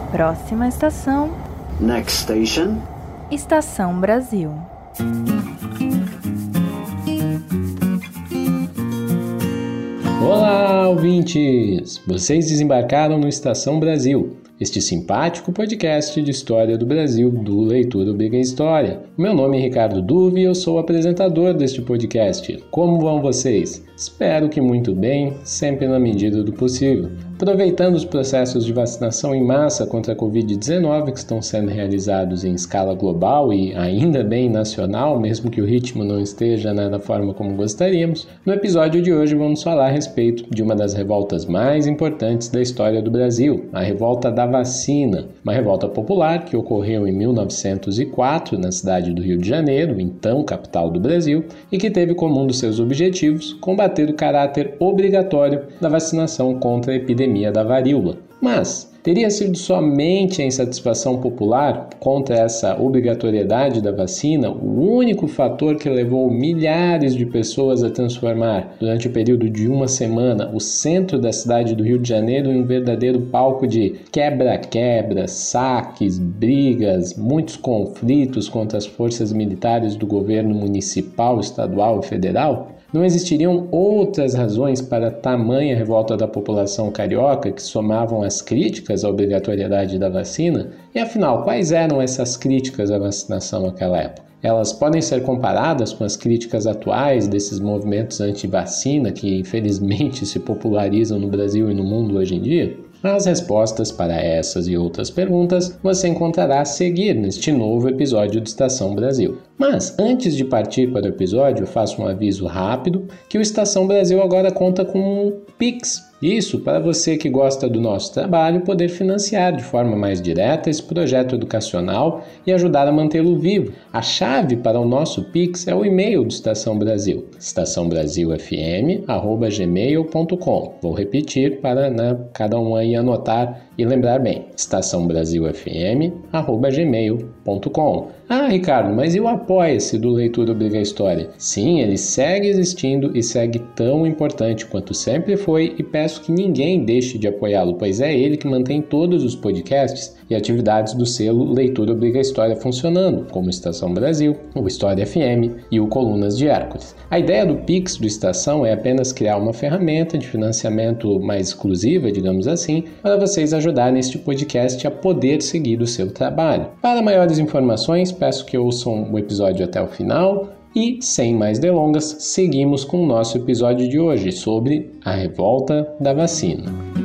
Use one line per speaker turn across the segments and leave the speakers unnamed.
Próxima estação.
Next station.
Estação Brasil.
Olá, ouvintes! Vocês desembarcaram no Estação Brasil, este simpático podcast de história do Brasil do Leitura Obriga História. Meu nome é Ricardo Duve e eu sou o apresentador deste podcast. Como vão vocês? Espero que muito bem, sempre na medida do possível. Aproveitando os processos de vacinação em massa contra a Covid-19 que estão sendo realizados em escala global e ainda bem nacional, mesmo que o ritmo não esteja da forma como gostaríamos, no episódio de hoje vamos falar a respeito de uma das revoltas mais importantes da história do Brasil, a Revolta da Vacina, uma revolta popular que ocorreu em 1904 na cidade do Rio de Janeiro, então capital do Brasil, e que teve como um dos seus objetivos combater o caráter obrigatório da vacinação contra a epidemia da varíola. Mas teria sido somente a insatisfação popular contra essa obrigatoriedade da vacina o único fator que levou milhares de pessoas a transformar, durante o período de uma semana, o centro da cidade do Rio de Janeiro em um verdadeiro palco de quebra-quebra, saques, brigas, muitos conflitos contra as forças militares do governo municipal, estadual e federal? Não existiriam outras razões para tamanha revolta da população carioca que somavam as críticas à obrigatoriedade da vacina? E afinal, quais eram essas críticas à vacinação naquela época? Elas podem ser comparadas com as críticas atuais desses movimentos anti-vacina que infelizmente se popularizam no Brasil e no mundo hoje em dia? As respostas para essas e outras perguntas você encontrará a seguir neste novo episódio do Estação Brasil. Mas, antes de partir para o episódio, eu faço um aviso rápido que o Estação Brasil agora conta com um Pix. Isso para você que gosta do nosso trabalho poder financiar de forma mais direta esse projeto educacional e ajudar a mantê-lo vivo. A chave para o nosso Pix é o e-mail do Estação Brasil, estaçãobrasilfm@gmail.com. Vou repetir para cada um aí anotar e lembrar bem, estaçãobrasilfm@gmail.com. Ah, Ricardo, mas e o Apoia-se do Leitura Obriga História? Sim, ele segue existindo e segue tão importante quanto sempre foi e peço que ninguém deixe de apoiá-lo, pois é ele que mantém todos os podcasts e atividades do selo Leitura Obriga História funcionando, como Estação Brasil, o História FM e o Colunas de Hércules. A ideia do Pix do Estação é apenas criar uma ferramenta de financiamento mais exclusiva, digamos assim, para vocês ajudarem este podcast a poder seguir o seu trabalho. Para maiores informações, peço que ouçam o episódio até o final e, sem mais delongas, seguimos com o nosso episódio de hoje sobre a Revolta da Vacina.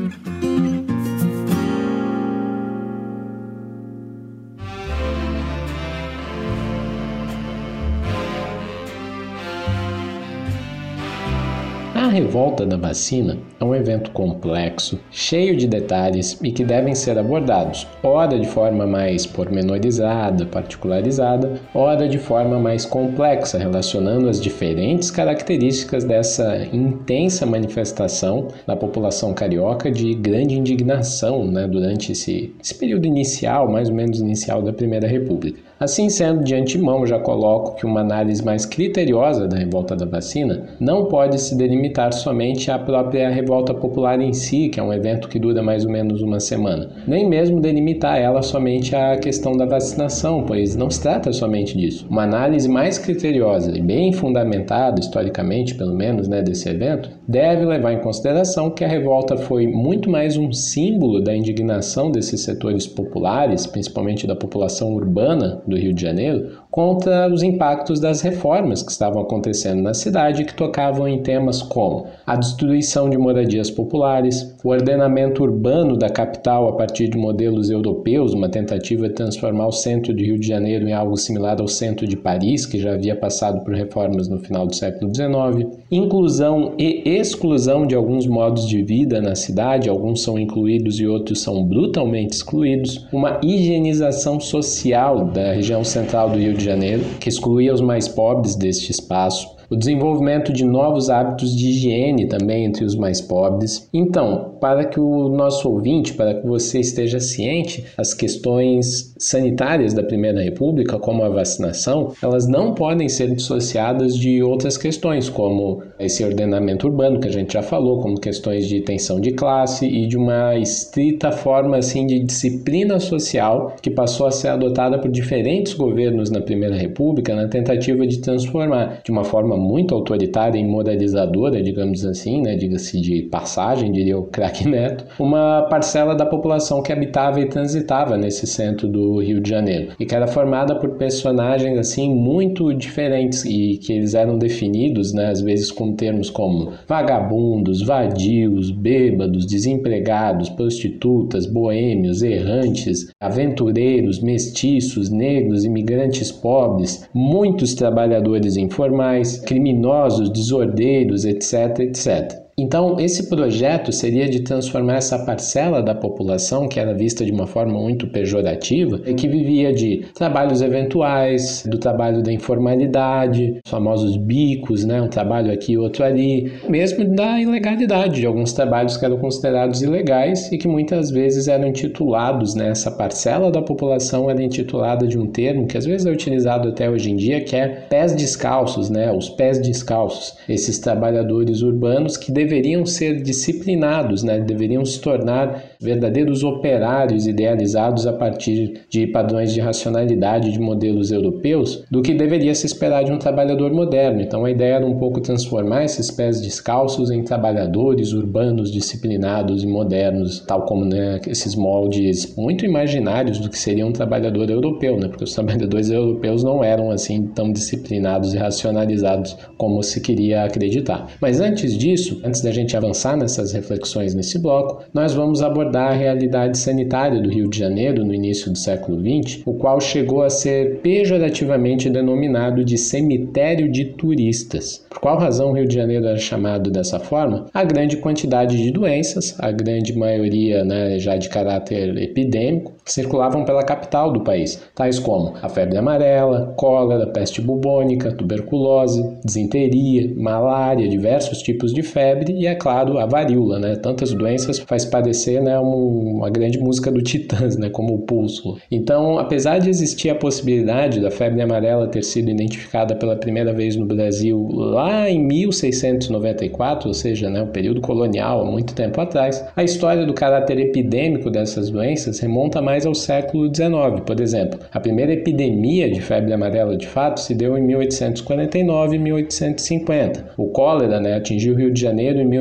A Revolta da Vacina é um evento complexo, cheio de detalhes e que devem ser abordados, ora de forma mais pormenorizada, particularizada, ora de forma mais complexa, relacionando as diferentes características dessa intensa manifestação da população carioca de grande indignação durante esse período inicial, mais ou menos inicial da Primeira República. Assim sendo, de antemão, já coloco que uma análise mais criteriosa da Revolta da Vacina não pode se delimitar somente à própria revolta popular em si, que é um evento que dura mais ou menos uma semana, nem mesmo delimitar ela somente à questão da vacinação, pois não se trata somente disso. Uma análise mais criteriosa e bem fundamentada, historicamente pelo menos, desse evento, deve levar em consideração que a revolta foi muito mais um símbolo da indignação desses setores populares, principalmente da população urbana do Rio de Janeiro, contra os impactos das reformas que estavam acontecendo na cidade e que tocavam em temas como a destruição de moradias populares, o ordenamento urbano da capital a partir de modelos europeus, uma tentativa de transformar o centro de Rio de Janeiro em algo similar ao centro de Paris, que já havia passado por reformas no final do século XIX, inclusão e exclusão de alguns modos de vida na cidade, alguns são incluídos e outros são brutalmente excluídos, uma higienização social da região central do Rio de Janeiro, que excluía os mais pobres deste espaço, o desenvolvimento de novos hábitos de higiene também entre os mais pobres. Então, para que o nosso ouvinte, para que você esteja ciente, as questões sanitárias da Primeira República, como a vacinação, elas não podem ser dissociadas de outras questões, como esse ordenamento urbano que a gente já falou, como questões de tensão de classe e de uma estrita forma assim de disciplina social que passou a ser adotada por diferentes governos na Primeira República na tentativa de transformar de uma forma muito autoritária e moralizadora, digamos assim, né, diga-se de passagem, diria o craque Neto, uma parcela da população que habitava e transitava nesse centro do Rio de Janeiro e que era formada por personagens assim muito diferentes e que eles eram definidos, né, às vezes com termos como vagabundos, vadios, bêbados, desempregados, prostitutas, boêmios, errantes, aventureiros, mestiços, negros, imigrantes pobres, muitos trabalhadores informais, criminosos, desordeiros, etc, etc. Então, esse projeto seria de transformar essa parcela da população, que era vista de uma forma muito pejorativa, e que vivia de trabalhos eventuais, do trabalho da informalidade, os famosos bicos, né? Um trabalho aqui e outro ali, mesmo da ilegalidade de alguns trabalhos que eram considerados ilegais e que muitas vezes eram intitulados, né? Essa parcela da população era intitulada de um termo que às vezes é utilizado até hoje em dia, que é pés descalços, né? Os pés descalços, esses trabalhadores urbanos que deveriam ser disciplinados, né? Deveriam se tornar verdadeiros operários idealizados a partir de padrões de racionalidade de modelos europeus do que deveria se esperar de um trabalhador moderno. Então a ideia era um pouco transformar esses pés descalços em trabalhadores urbanos disciplinados e modernos, tal como, né, esses moldes muito imaginários do que seria um trabalhador europeu, né? Porque os trabalhadores europeus não eram assim tão disciplinados e racionalizados como se queria acreditar. Mas antes disso, antes da gente avançar nessas reflexões nesse bloco, nós vamos abordar a realidade sanitária do Rio de Janeiro no início do século XX, o qual chegou a ser pejorativamente denominado de cemitério de turistas. Por qual razão o Rio de Janeiro era chamado dessa forma? A grande quantidade de doenças, a grande maioria, né, já de caráter epidêmico, que circulavam pela capital do país, tais como a febre amarela, cólera, peste bubônica, tuberculose, disenteria, malária, diversos tipos de febre e, é claro, a varíola, né? Tantas doenças faz parecer, né, uma grande música do Titãs, né, como o Pulso. Então, apesar de existir a possibilidade da febre amarela ter sido identificada pela primeira vez no Brasil lá em 1694, ou seja, né, o período colonial, há muito tempo atrás, a história do caráter epidêmico dessas doenças remonta mais ao século XIX. Por exemplo, a primeira epidemia de febre amarela, de fato, se deu em 1849 e 1850. O cólera, né, atingiu o Rio de Janeiro em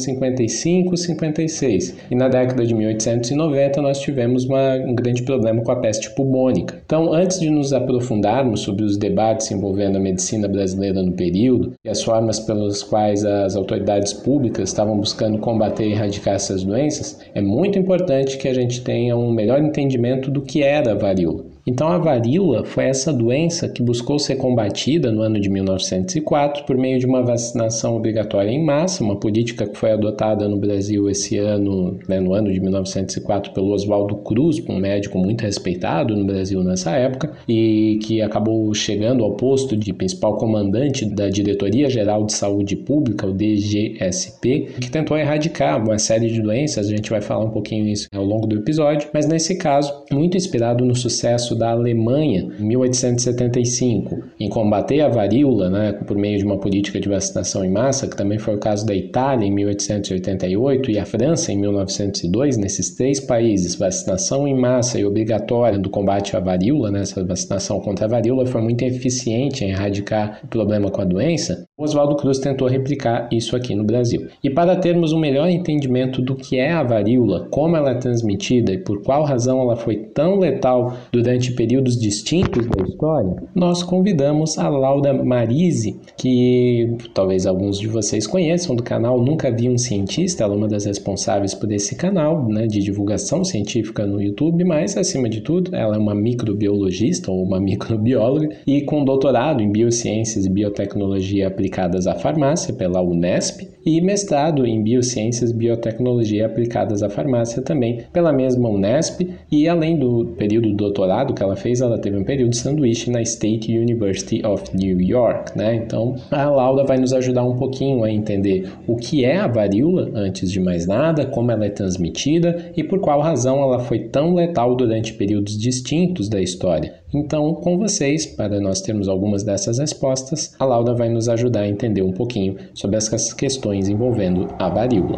1855-56 e na década de 1890 nós tivemos um grande problema com a peste bubônica. Então, antes de nos aprofundarmos sobre os debates envolvendo a medicina brasileira no período e as formas pelas quais as autoridades públicas estavam buscando combater e erradicar essas doenças, é muito importante que a gente tenha um melhor entendimento do que era a varíola. Então a varíola foi essa doença que buscou ser combatida no ano de 1904 por meio de uma vacinação obrigatória em massa, uma política que foi adotada no Brasil esse ano, né, no ano de 1904 pelo Oswaldo Cruz, um médico muito respeitado no Brasil nessa época e que acabou chegando ao posto de principal comandante da Diretoria Geral de Saúde Pública, o DGSP, que tentou erradicar uma série de doenças. A gente vai falar um pouquinho nisso ao longo do episódio, mas nesse caso, muito inspirado no sucesso da Alemanha em 1875 em combater a varíola, né, por meio de uma política de vacinação em massa, que também foi o caso da Itália em 1888 e a França em 1902. Nesses três países, vacinação em massa e obrigatória do combate à varíola, né, essa vacinação contra a varíola foi muito eficiente em erradicar o problema com a doença. Oswaldo Cruz tentou replicar isso aqui no Brasil. E para termos um melhor entendimento do que é a varíola, como ela é transmitida e por qual razão ela foi tão letal durante períodos distintos da história, nós convidamos a Laura Marise, que talvez alguns de vocês conheçam do canal Nunca Vi um Cientista. Ela é uma das responsáveis por esse canal, né, de divulgação científica no YouTube, mas acima de tudo ela é uma microbiologista ou uma microbióloga e com doutorado em biociências e biotecnologia aplicadas à farmácia pela Unesp e mestrado em biociências e biotecnologia aplicadas à farmácia também pela mesma Unesp. E além do período do doutorado doutorado que ela fez, ela teve um período de sanduíche na State University of New York, né? Então, a Laura vai nos ajudar um pouquinho a entender o que é a varíola, antes de mais nada, como ela é transmitida e por qual razão ela foi tão letal durante períodos distintos da história. Então, com vocês, para nós termos algumas dessas respostas, a Laura vai nos ajudar a entender um pouquinho sobre essas questões envolvendo a varíola.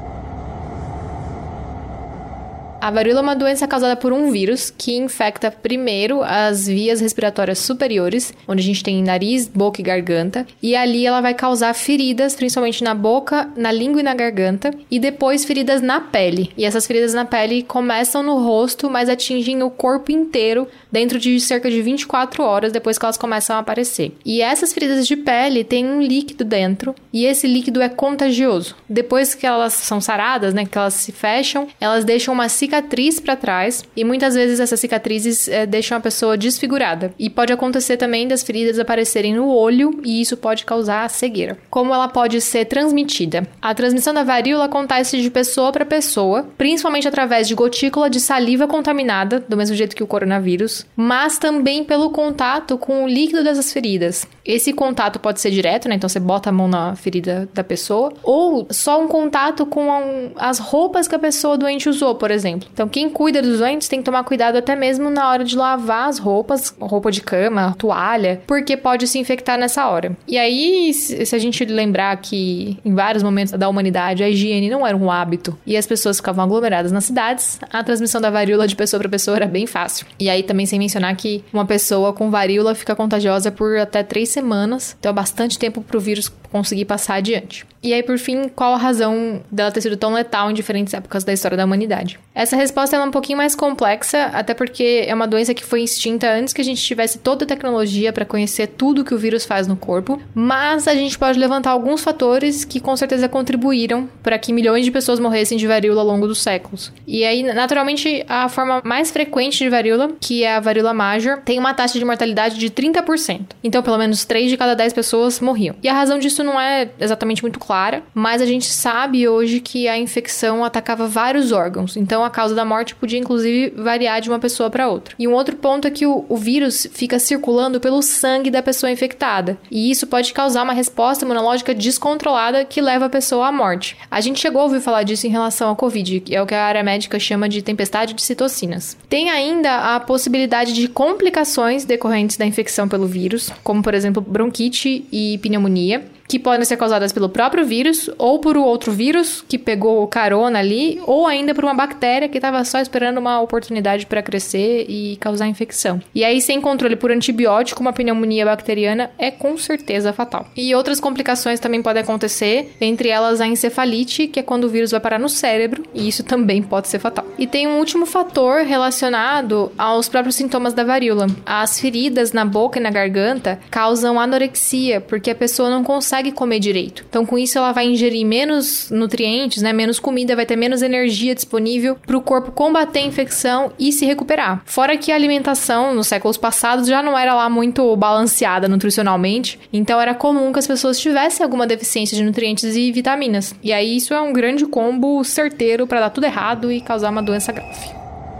A varíola é uma doença causada por um vírus que infecta primeiro as vias respiratórias superiores, onde a gente tem nariz, boca e garganta, e ali ela vai causar feridas, principalmente na boca, na língua e na garganta, e depois feridas na pele. E essas feridas na pele começam no rosto, mas atingem o corpo inteiro dentro de cerca de 24 horas depois que elas começam a aparecer. E essas feridas de pele têm um líquido dentro, e esse líquido é contagioso. Depois que elas são saradas, né, que elas se fecham, elas deixam uma cicatriz para trás e muitas vezes essas cicatrizes deixam a pessoa desfigurada. E pode acontecer também das feridas aparecerem no olho e isso pode causar cegueira. Como ela pode ser transmitida? A transmissão da varíola acontece de pessoa para pessoa, principalmente através de gotícula de saliva contaminada, do mesmo jeito que o coronavírus, mas também pelo contato com o líquido dessas feridas. Esse contato pode ser direto, né? Então você bota a mão na ferida da pessoa, ou só um contato com as roupas que a pessoa doente usou, por exemplo. Então, quem cuida dos doentes tem que tomar cuidado até mesmo na hora de lavar as roupas, roupa de cama, toalha, porque pode se infectar nessa hora. E aí, se a gente lembrar que em vários momentos da humanidade a higiene não era um hábito e as pessoas ficavam aglomeradas nas cidades, a transmissão da varíola de pessoa para pessoa era bem fácil. E aí também sem mencionar que uma pessoa com varíola fica contagiosa por até 3 semanas, então é bastante tempo para o vírus conseguir passar adiante. E aí, por fim, qual a razão dela ter sido tão letal em diferentes épocas da história da humanidade? Essa resposta é um pouquinho mais complexa, até porque é uma doença que foi extinta antes que a gente tivesse toda a tecnologia para conhecer tudo que o vírus faz no corpo, mas a gente pode levantar alguns fatores que com certeza contribuíram para que milhões de pessoas morressem de varíola ao longo dos séculos. E aí, naturalmente, a forma mais frequente de varíola, que é a varíola major, tem uma taxa de mortalidade de 30%. Então, pelo menos 3 de cada 10 pessoas morriam. E a razão disso não é exatamente muito clara, mas a gente sabe hoje que a infecção atacava vários órgãos, então a causa da morte podia inclusive variar de uma pessoa para outra. E um outro ponto é que o vírus fica circulando pelo sangue da pessoa infectada, e isso pode causar uma resposta imunológica descontrolada que leva a pessoa à morte. A gente chegou a ouvir falar disso em relação ao Covid, que é o que a área médica chama de tempestade de citocinas. Tem ainda a possibilidade de complicações decorrentes da infecção pelo vírus, como por exemplo bronquite e pneumonia, que podem ser causadas pelo próprio vírus, ou por outro vírus que pegou carona ali, ou ainda por uma bactéria que estava só esperando uma oportunidade para crescer e causar infecção. E aí, sem controle por antibiótico, uma pneumonia bacteriana é com certeza fatal. E outras complicações também podem acontecer, entre elas a encefalite, que é quando o vírus vai parar no cérebro, e isso também pode ser fatal. E tem um último fator relacionado aos próprios sintomas da varíola. As feridas na boca e na garganta causam anorexia, porque a pessoa não consegue comer direito. Então, com isso, ela vai ingerir menos nutrientes, né? Menos comida, vai ter menos energia disponível para o corpo combater a infecção e se recuperar. Fora que a alimentação, nos séculos passados, já não era lá muito balanceada nutricionalmente, então era comum que as pessoas tivessem alguma deficiência de nutrientes e vitaminas. E aí, isso é um grande combo certeiro para dar tudo errado e causar uma doença grave.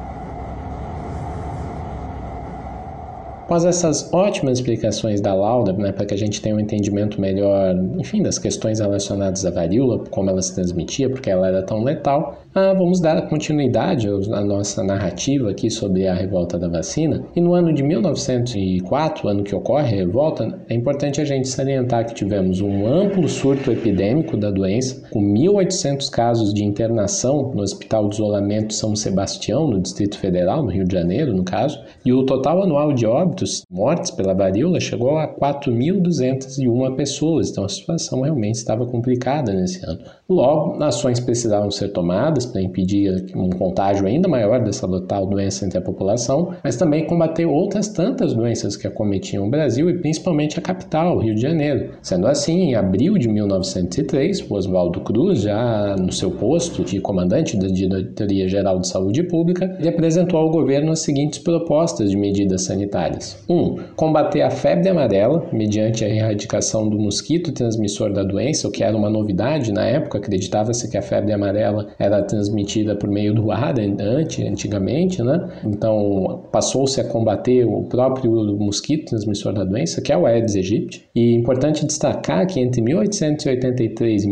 Após essas ótimas explicações da Laura, né, para que a gente tenha um entendimento melhor, enfim, das questões relacionadas à varíola, como ela se transmitia, porque ela era tão letal, vamos dar continuidade à nossa narrativa aqui sobre a revolta da vacina. E no ano de 1904, ano que ocorre a revolta, é importante a gente salientar que tivemos um amplo surto epidêmico da doença, com 1.800 casos de internação no Hospital de Isolamento São Sebastião, no Distrito Federal, no Rio de Janeiro, no caso, e o total anual de óbitos, mortes pela varíola, chegou a 4.201 pessoas, então a situação realmente estava complicada nesse ano. Logo, ações precisavam ser tomadas para impedir um contágio ainda maior dessa letal doença entre a população, mas também combater outras tantas doenças que acometiam o Brasil e principalmente a capital, o Rio de Janeiro. Sendo assim, em abril de 1903, o Oswaldo Cruz, já no seu posto de comandante da Diretoria-Geral de Saúde Pública, ele apresentou ao governo as seguintes propostas de medidas sanitárias. 1. Combater a febre amarela, mediante a erradicação do mosquito transmissor da doença, o que era uma novidade na época. Acreditava-se que a febre amarela era transmitida por meio do ar antigamente, né? Então passou-se a combater o próprio mosquito transmissor da doença, que é o Aedes aegypti. E é importante destacar que entre 1883 e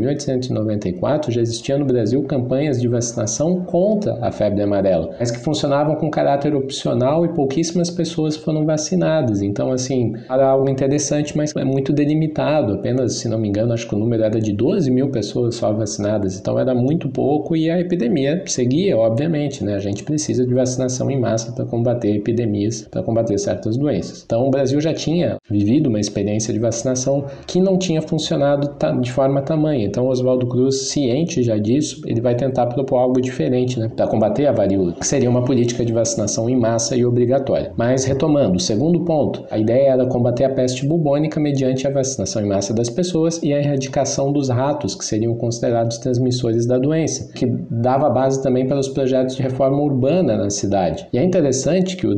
1894 já existiam no Brasil campanhas de vacinação contra a febre amarela, mas que funcionavam com caráter opcional e pouquíssimas pessoas foram vacinadas. Então, assim, era algo interessante, mas é muito delimitado. Apenas, se não me engano, acho que o número era de 12 mil pessoas só vacinadas. Então, era muito pouco e a epidemia seguia, obviamente, né? A gente precisa de vacinação em massa para combater epidemias, para combater certas doenças. Então, o Brasil já tinha vivido uma experiência de vacinação que não tinha funcionado de forma tamanha. Então, Oswaldo Cruz, ciente já disso, ele vai tentar propor algo diferente, né? Para combater a varíola, que seria uma política de vacinação em massa e obrigatória. Mas, retomando, o segundo ponto, a ideia era combater a peste bubônica mediante a vacinação em massa das pessoas e a erradicação dos ratos, que seriam considerados transmissores da doença, que dava base também para os projetos de reforma urbana na cidade. E é interessante que o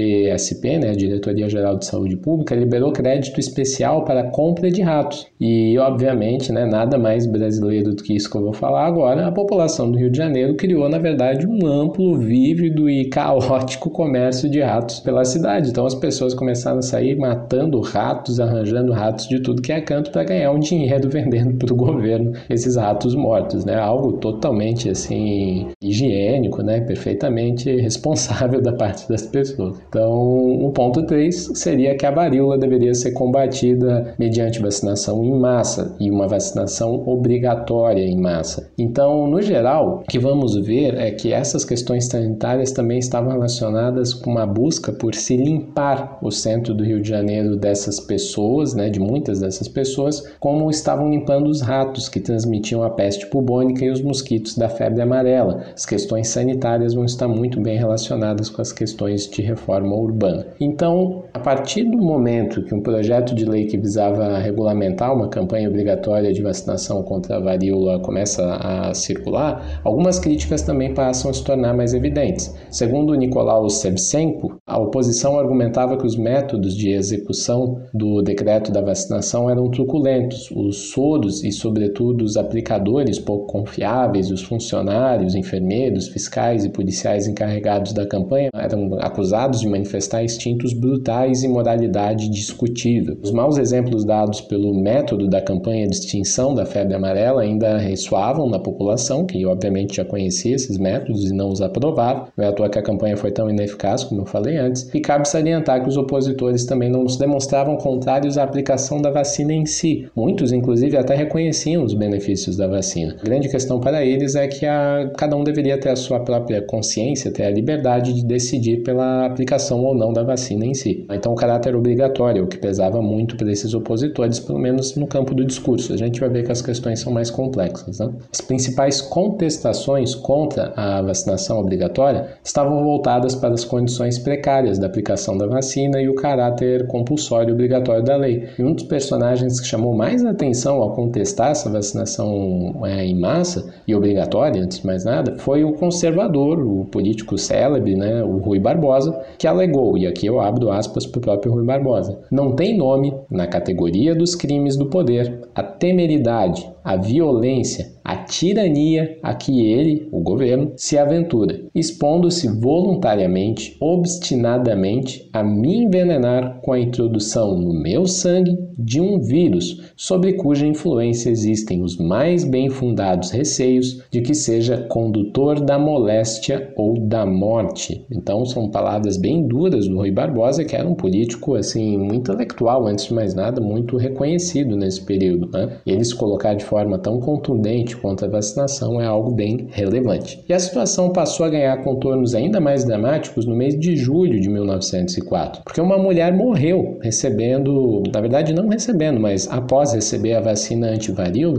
DGSP, né, a Diretoria Geral de Saúde Pública, liberou crédito especial para a compra de ratos. E, obviamente, né, nada mais brasileiro do que isso que eu vou falar agora, a população do Rio de Janeiro criou, na verdade, um amplo, vívido e caótico comércio de ratos pela cidade. Então, as pessoas começaram a sair matando ratos, arranjando ratos de tudo que é canto para ganhar um dinheiro vendendo para o governo esses ratos mortos, né? Algo totalmente, assim, higiênico, né? Perfeitamente responsável da parte das pessoas. Então, o ponto 3 seria que a varíola deveria ser combatida mediante vacinação em massa e uma vacinação obrigatória em massa. Então, no geral, o que vamos ver é que essas questões sanitárias também estavam relacionadas com uma busca por se limpar o centro do Rio de Janeiro dessas pessoas, né, de muitas dessas pessoas, como estavam limpando os ratos que transmitiam a peste bubônica e os mosquitos da febre amarela. As questões sanitárias vão estar muito bem relacionadas com as questões de reforma urbana. Então, a partir do momento que um projeto de lei que visava regulamentar uma campanha obrigatória de vacinação contra a varíola começa a circular, algumas críticas também passam a se tornar mais evidentes. Segundo Nicolau Shevchenko, a oposição argumentava que os métodos de execução do decreto da vacinação eram truculentos. Os soros e, sobretudo, os aplicadores pouco confiáveis, os funcionários, enfermeiros, fiscais e policiais encarregados da campanha eram acusados de manifestar instintos brutais e moralidade discutível. Os maus exemplos dados pelo método da campanha de extinção da febre amarela ainda ressoavam na população, que obviamente já conhecia esses métodos e não os aprovava. Não é à toa que a campanha foi tão ineficaz, como eu falei antes. E cabe salientar que os opositores também não se demonstravam contrários à aplicação da vacina em si. Muitos, inclusive, até reconheciam os benefícios da vacina. A grande questão para eles é que cada um deveria ter a sua própria consciência, ter a liberdade de decidir pela aplicação ou não da vacina em si. Então, o caráter obrigatório, o que pesava muito para esses opositores, pelo menos no campo do discurso. A gente vai ver que as questões são mais complexas, né? As principais contestações contra a vacinação obrigatória estavam voltadas para as condições precárias da aplicação da vacina e o caráter compulsório obrigatório da lei. E um dos personagens que chamou mais atenção ao contestar essa vacinação em massa e obrigatória, antes de mais nada, foi o conservador, o político célebre, né, o Rui Barbosa, que alegou, e aqui eu abro aspas para o próprio Rui Barbosa: não tem nome na categoria dos crimes do poder a temeridade, a violência, a tirania a que ele, o governo, se aventura, expondo-se voluntariamente, obstinadamente, a me envenenar com a introdução no meu sangue de um vírus sobre cuja influência existem os mais bem fundados receios de que seja condutor da moléstia ou da morte. Então são palavras bem duras do Rui Barbosa, que era um político assim muito intelectual, antes de mais nada, muito reconhecido nesse período, né? E ele se colocar de forma tão contundente contra a vacinação é algo bem relevante. E a situação passou a ganhar contornos ainda mais dramáticos no mês de julho de 1904, porque uma mulher morreu recebendo, na verdade não recebendo, mas após receber a vacina antivaríola,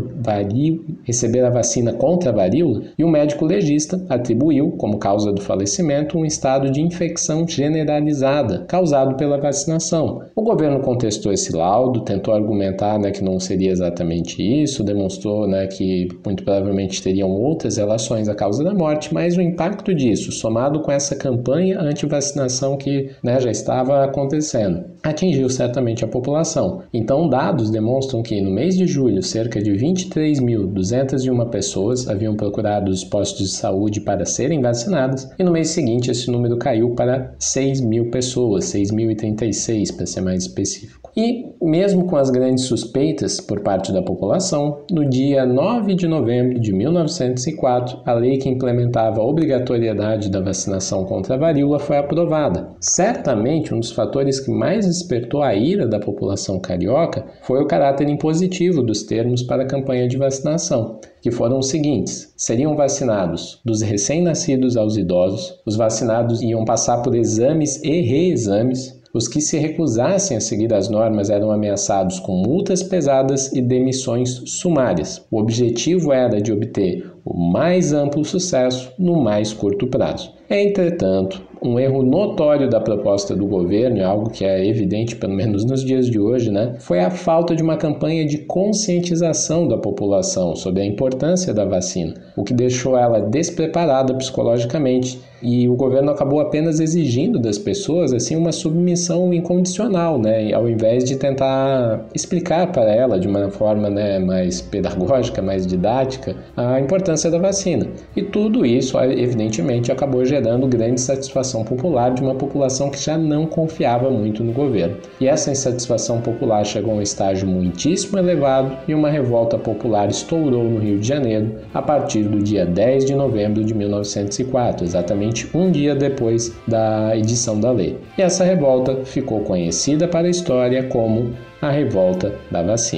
receber a vacina contra a varíola, e o médico legista atribuiu como causa do falecimento um estado de infecção generalizada causado pela vacinação. O governo contestou esse laudo, tentou argumentar, né, que não seria exatamente isso, demonstrou, né, que muito provavelmente teriam outras relações à causa da morte, mas o impacto disso, somado com essa campanha anti-vacinação que, né, já estava acontecendo, atingiu certamente a população. Então, dados demonstram que no mês de julho, cerca de 23.201 pessoas haviam procurado os postos de saúde para serem vacinadas, e no mês seguinte esse número caiu para 6.000 pessoas, 6.036 para ser mais específico. E, mesmo com as grandes suspeitas por parte da população, no dia 9 de novembro de 1904, a lei que implementava a obrigatoriedade da vacinação contra a varíola foi aprovada. Certamente, um dos fatores que mais despertou a ira da população carioca foi o caráter impositivo dos termos para a campanha de vacinação, que foram os seguintes: seriam vacinados dos recém-nascidos aos idosos, os vacinados iam passar por exames e reexames, os que se recusassem a seguir as normas eram ameaçados com multas pesadas e demissões sumárias. O objetivo era de obter o mais amplo sucesso no mais curto prazo. Entretanto, um erro notório da proposta do governo, e algo que é evidente pelo menos nos dias de hoje, foi a falta de uma campanha de conscientização da população sobre a importância da vacina, o que deixou ela despreparada psicologicamente, e o governo acabou apenas exigindo das pessoas assim uma submissão incondicional, ao invés de tentar explicar para ela de uma forma mais pedagógica, mais didática, a importância da vacina. E tudo isso, evidentemente, acabou gerando grande insatisfação popular de uma população que já não confiava muito no governo. E essa insatisfação popular chegou a um estágio muitíssimo elevado e uma revolta popular estourou no Rio de Janeiro a partir do dia 10 de novembro de 1904, exatamente um dia depois da edição da lei. E essa revolta ficou conhecida para a história como a Revolta da Vacina.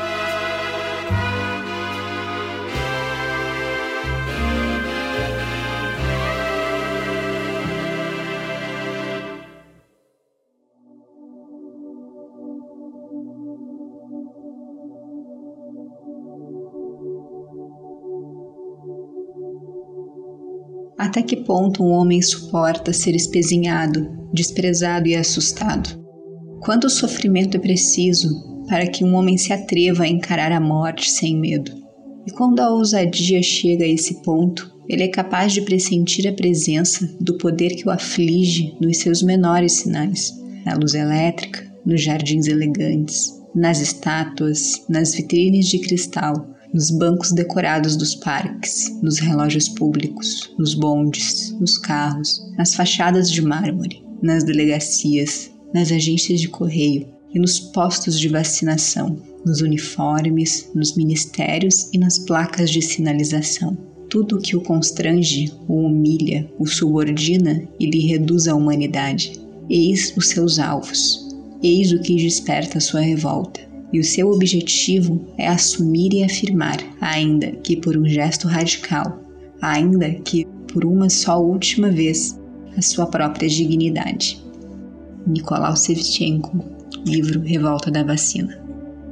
Até que ponto um homem suporta ser espezinhado, desprezado e assustado? Quanto sofrimento é preciso para que um homem se atreva a encarar a morte sem medo? E quando a ousadia chega a esse ponto, ele é capaz de pressentir a presença do poder que o aflige nos seus menores sinais, na luz elétrica, nos jardins elegantes, nas estátuas, nas vitrines de cristal, nos bancos decorados dos parques, nos relógios públicos, nos bondes, nos carros, nas fachadas de mármore, nas delegacias, nas agências de correio e nos postos de vacinação, nos uniformes, nos ministérios e nas placas de sinalização. Tudo o que o constrange, o humilha, o subordina e lhe reduz à humanidade. Eis os seus alvos, eis o que desperta sua revolta. E o seu objetivo é assumir e afirmar, ainda que por um gesto radical, ainda que por uma só última vez, a sua própria dignidade. Nicolau Shevchenko, livro Revolta da Vacina.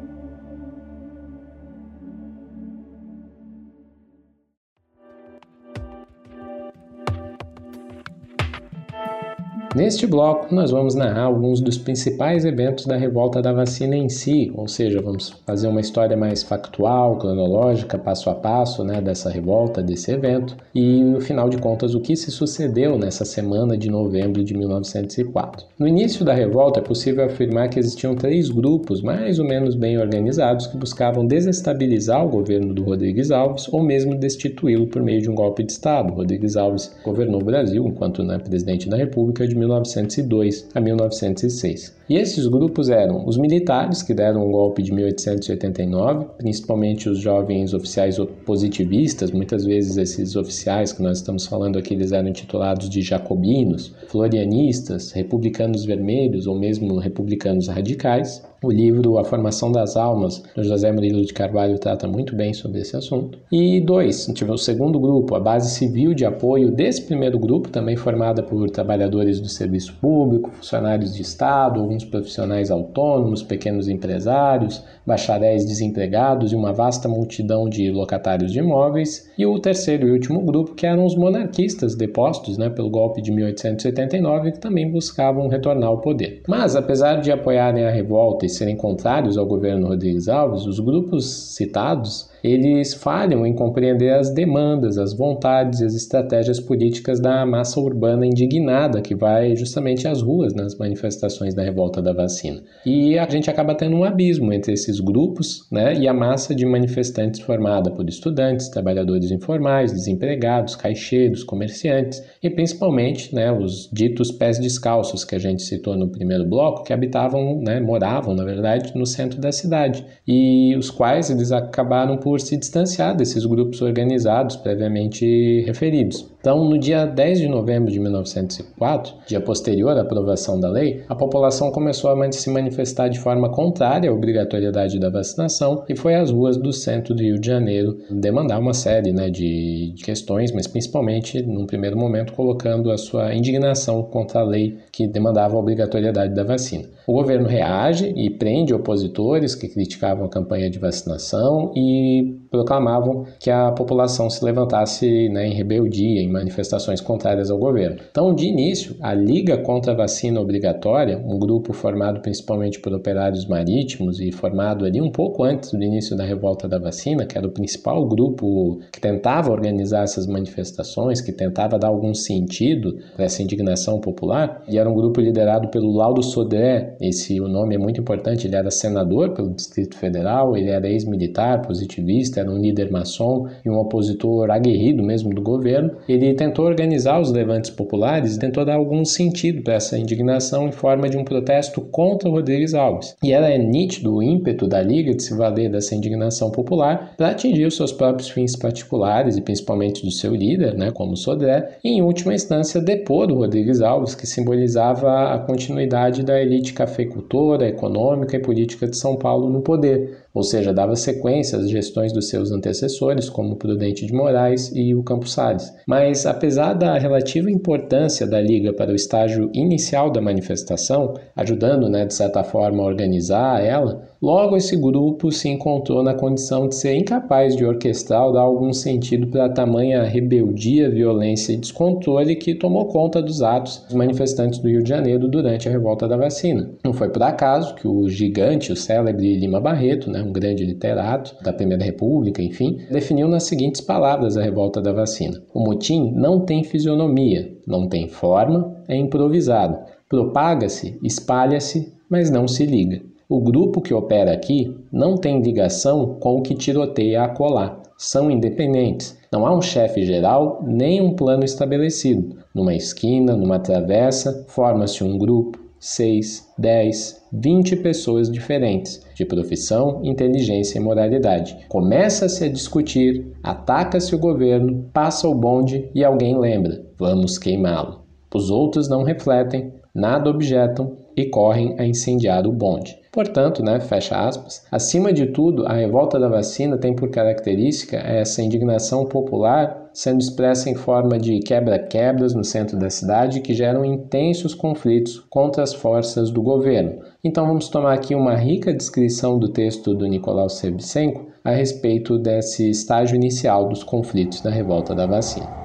Neste bloco, nós vamos narrar alguns dos principais eventos da Revolta da Vacina em si, ou seja, vamos fazer uma história mais factual, cronológica, passo a passo, dessa revolta, desse evento, e no final de contas o que se sucedeu nessa semana de novembro de 1904. No início da revolta é possível afirmar que existiam 3 grupos mais ou menos bem organizados que buscavam desestabilizar o governo do Rodrigues Alves ou mesmo destituí-lo por meio de um golpe de Estado. Rodrigues Alves governou o Brasil enquanto presidente da República de 1902 a 1906. E esses grupos eram os militares, que deram um golpe de 1889, principalmente os jovens oficiais positivistas. Muitas vezes esses oficiais que nós estamos falando aqui, eles eram intitulados de jacobinos, florianistas, republicanos vermelhos ou mesmo republicanos radicais. O livro A Formação das Almas, do José Murilo de Carvalho, trata muito bem sobre esse assunto. E 2, tivemos o segundo grupo, a base civil de apoio desse primeiro grupo, também formada por trabalhadores do serviço público, funcionários de Estado, alguns profissionais autônomos, pequenos empresários, bacharéis desempregados e uma vasta multidão de locatários de imóveis. E o terceiro e último grupo, que eram os monarquistas depostos pelo golpe de 1889, que também buscavam retornar ao poder. Mas, apesar de apoiarem a revolta e serem contrários ao governo Rodrigues Alves, os grupos citados, eles falham em compreender as demandas, as vontades e as estratégias políticas da massa urbana indignada que vai justamente às ruas nas manifestações da revolta da vacina. E a gente acaba tendo um abismo entre esses grupos, né, e a massa de manifestantes formada por estudantes, trabalhadores informais, desempregados, caixeiros, comerciantes e principalmente, né, os ditos pés descalços que a gente citou no primeiro bloco, que habitavam, né, moravam, na verdade, no centro da cidade, e os quais eles acabaram por se distanciar desses grupos organizados previamente referidos. Então, no dia 10 de novembro de 1904, dia posterior à aprovação da lei, a população começou a se manifestar de forma contrária à obrigatoriedade da vacinação e foi às ruas do centro do Rio de Janeiro demandar uma série, né, de questões, mas principalmente, num primeiro momento, colocando a sua indignação contra a lei que demandava a obrigatoriedade da vacina. O governo reage e prende opositores que criticavam a campanha de vacinação e proclamavam que a população se levantasse, né, em rebeldia, em manifestações contrárias ao governo. Então, de início, a Liga contra a Vacina Obrigatória, um grupo formado principalmente por operários marítimos e formado ali um pouco antes do início da revolta da vacina, que era o principal grupo que tentava organizar essas manifestações, que tentava dar algum sentido para essa indignação popular, e era um grupo liderado pelo Laudo Sodré. O nome é muito importante, ele era senador pelo Distrito Federal, ele era ex-militar, positivista, era um líder maçom e um opositor aguerrido mesmo do governo. Ele tentou organizar os levantes populares e tentou dar algum sentido para essa indignação em forma de um protesto contra o Rodrigues Alves. E era nítido o ímpeto da Liga de se valer dessa indignação popular para atingir os seus próprios fins particulares e principalmente do seu líder, né, como Sodré, e em última instância depor o Rodrigues Alves, que simbolizava a continuidade da elite cafeicultora, econômica e política de São Paulo no poder, ou seja, dava sequência às gestões dos seus antecessores, como Prudente de Moraes e o Campos Salles. Mas, apesar da relativa importância da Liga para o estágio inicial da manifestação, ajudando, né, de certa forma, a organizar ela, logo esse grupo se encontrou na condição de ser incapaz de orquestrar ou dar algum sentido para a tamanha rebeldia, violência e descontrole que tomou conta dos atos dos manifestantes do Rio de Janeiro durante a revolta da vacina. Não foi por acaso que o gigante, o célebre Lima Barreto, né, um grande literato da Primeira República, enfim, definiu nas seguintes palavras a revolta da vacina: o motim não tem fisionomia, não tem forma, é improvisado, propaga-se, espalha-se, mas não se liga. O grupo que opera aqui não tem ligação com o que tiroteia acolá. São independentes. Não há um chefe geral nem um plano estabelecido. Numa esquina, numa travessa, forma-se um grupo, 6, 10, 20 pessoas diferentes, de profissão, inteligência e moralidade. Começa-se a discutir, ataca-se o governo, passa o bonde e alguém lembra: vamos queimá-lo. Os outros não refletem, nada objetam e correm a incendiar o bonde. Portanto, né, fecha aspas, acima de tudo, a revolta da vacina tem por característica essa indignação popular sendo expressa em forma de quebra-quebras no centro da cidade que geram intensos conflitos contra as forças do governo. Então vamos tomar aqui uma rica descrição do texto do Nicolau Sevchenko a respeito desse estágio inicial dos conflitos da revolta da vacina.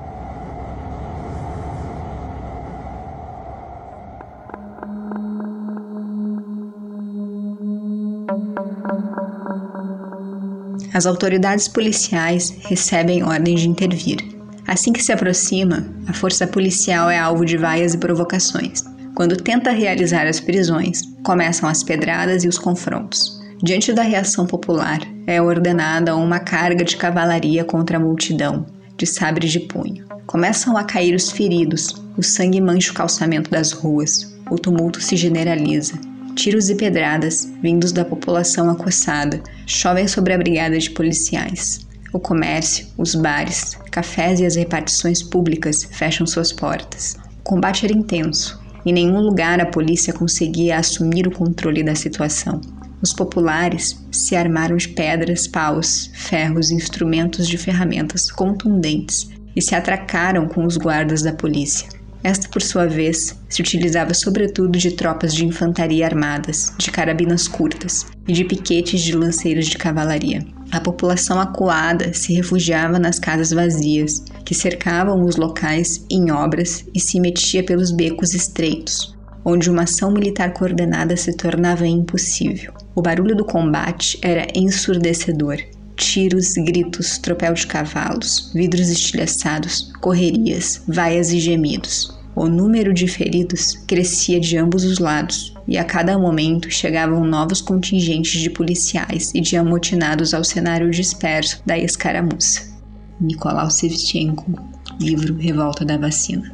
As autoridades policiais recebem ordem de intervir. Assim que se aproxima, a força policial é alvo de vaias e provocações. Quando tenta realizar as prisões, começam as pedradas e os confrontos. Diante da reação popular, é ordenada uma carga de cavalaria contra a multidão, de sabres de punho. Começam a cair os feridos, o sangue mancha o calçamento das ruas, o tumulto se generaliza. Tiros e pedradas, vindos da população acossada, chovem sobre a brigada de policiais. O comércio, os bares, cafés e as repartições públicas fecham suas portas. O combate era intenso. Em nenhum lugar a polícia conseguia assumir o controle da situação. Os populares se armaram de pedras, paus, ferros e instrumentos de ferramentas contundentes e se atracaram com os guardas da polícia. Esta, por sua vez, se utilizava sobretudo de tropas de infantaria armadas, de carabinas curtas e de piquetes de lanceiros de cavalaria. A população acuada se refugiava nas casas vazias, que cercavam os locais em obras e se metia pelos becos estreitos, onde uma ação militar coordenada se tornava impossível. O barulho do combate era ensurdecedor. Tiros, gritos, tropel de cavalos, vidros estilhaçados, correrias, vaias e gemidos. O número de feridos crescia de ambos os lados, e a cada momento chegavam novos contingentes de policiais e de amotinados ao cenário disperso da escaramuça. Nicolau Shevchenko, livro Revolta da Vacina.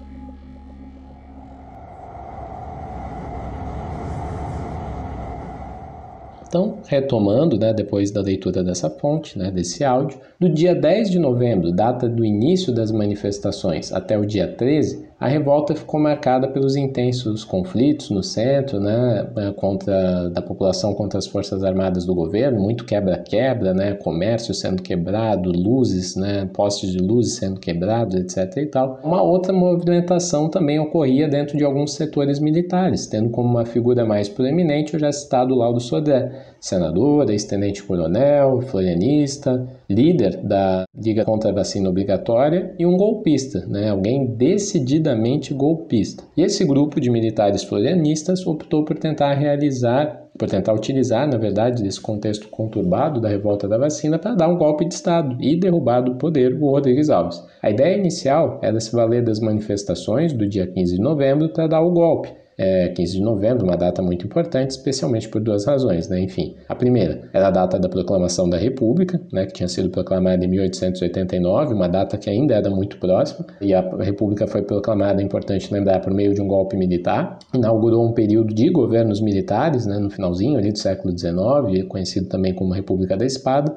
Então, retomando, depois da leitura dessa fonte, desse áudio, do dia 10 de novembro, data do início das manifestações, até o dia 13, a revolta ficou marcada pelos intensos conflitos no centro, da população contra as forças armadas do governo, muito quebra-quebra, comércio sendo quebrado, luzes, postes de luzes sendo quebrados, etc. e tal. Uma outra movimentação também ocorria dentro de alguns setores militares, tendo como uma figura mais proeminente o já citado Laudo Sodré, senador, ex-tenente-coronel, florianista, líder da Liga contra a Vacina Obrigatória e um golpista, alguém decididamente golpista. E esse grupo de militares florianistas optou por tentar utilizar, na verdade, desse contexto conturbado da revolta da vacina para dar um golpe de Estado e derrubar do poder o Rodrigues Alves. A ideia inicial era se valer das manifestações do dia 15 de novembro para dar o golpe. 15 de novembro, uma data muito importante, especialmente por duas razões, Enfim, a primeira era a data da proclamação da República, que tinha sido proclamada em 1889, uma data que ainda era muito próxima, e a República foi proclamada, é importante lembrar, por meio de um golpe militar, inaugurou um período de governos militares, no finalzinho ali do século XIX, conhecido também como República da Espada,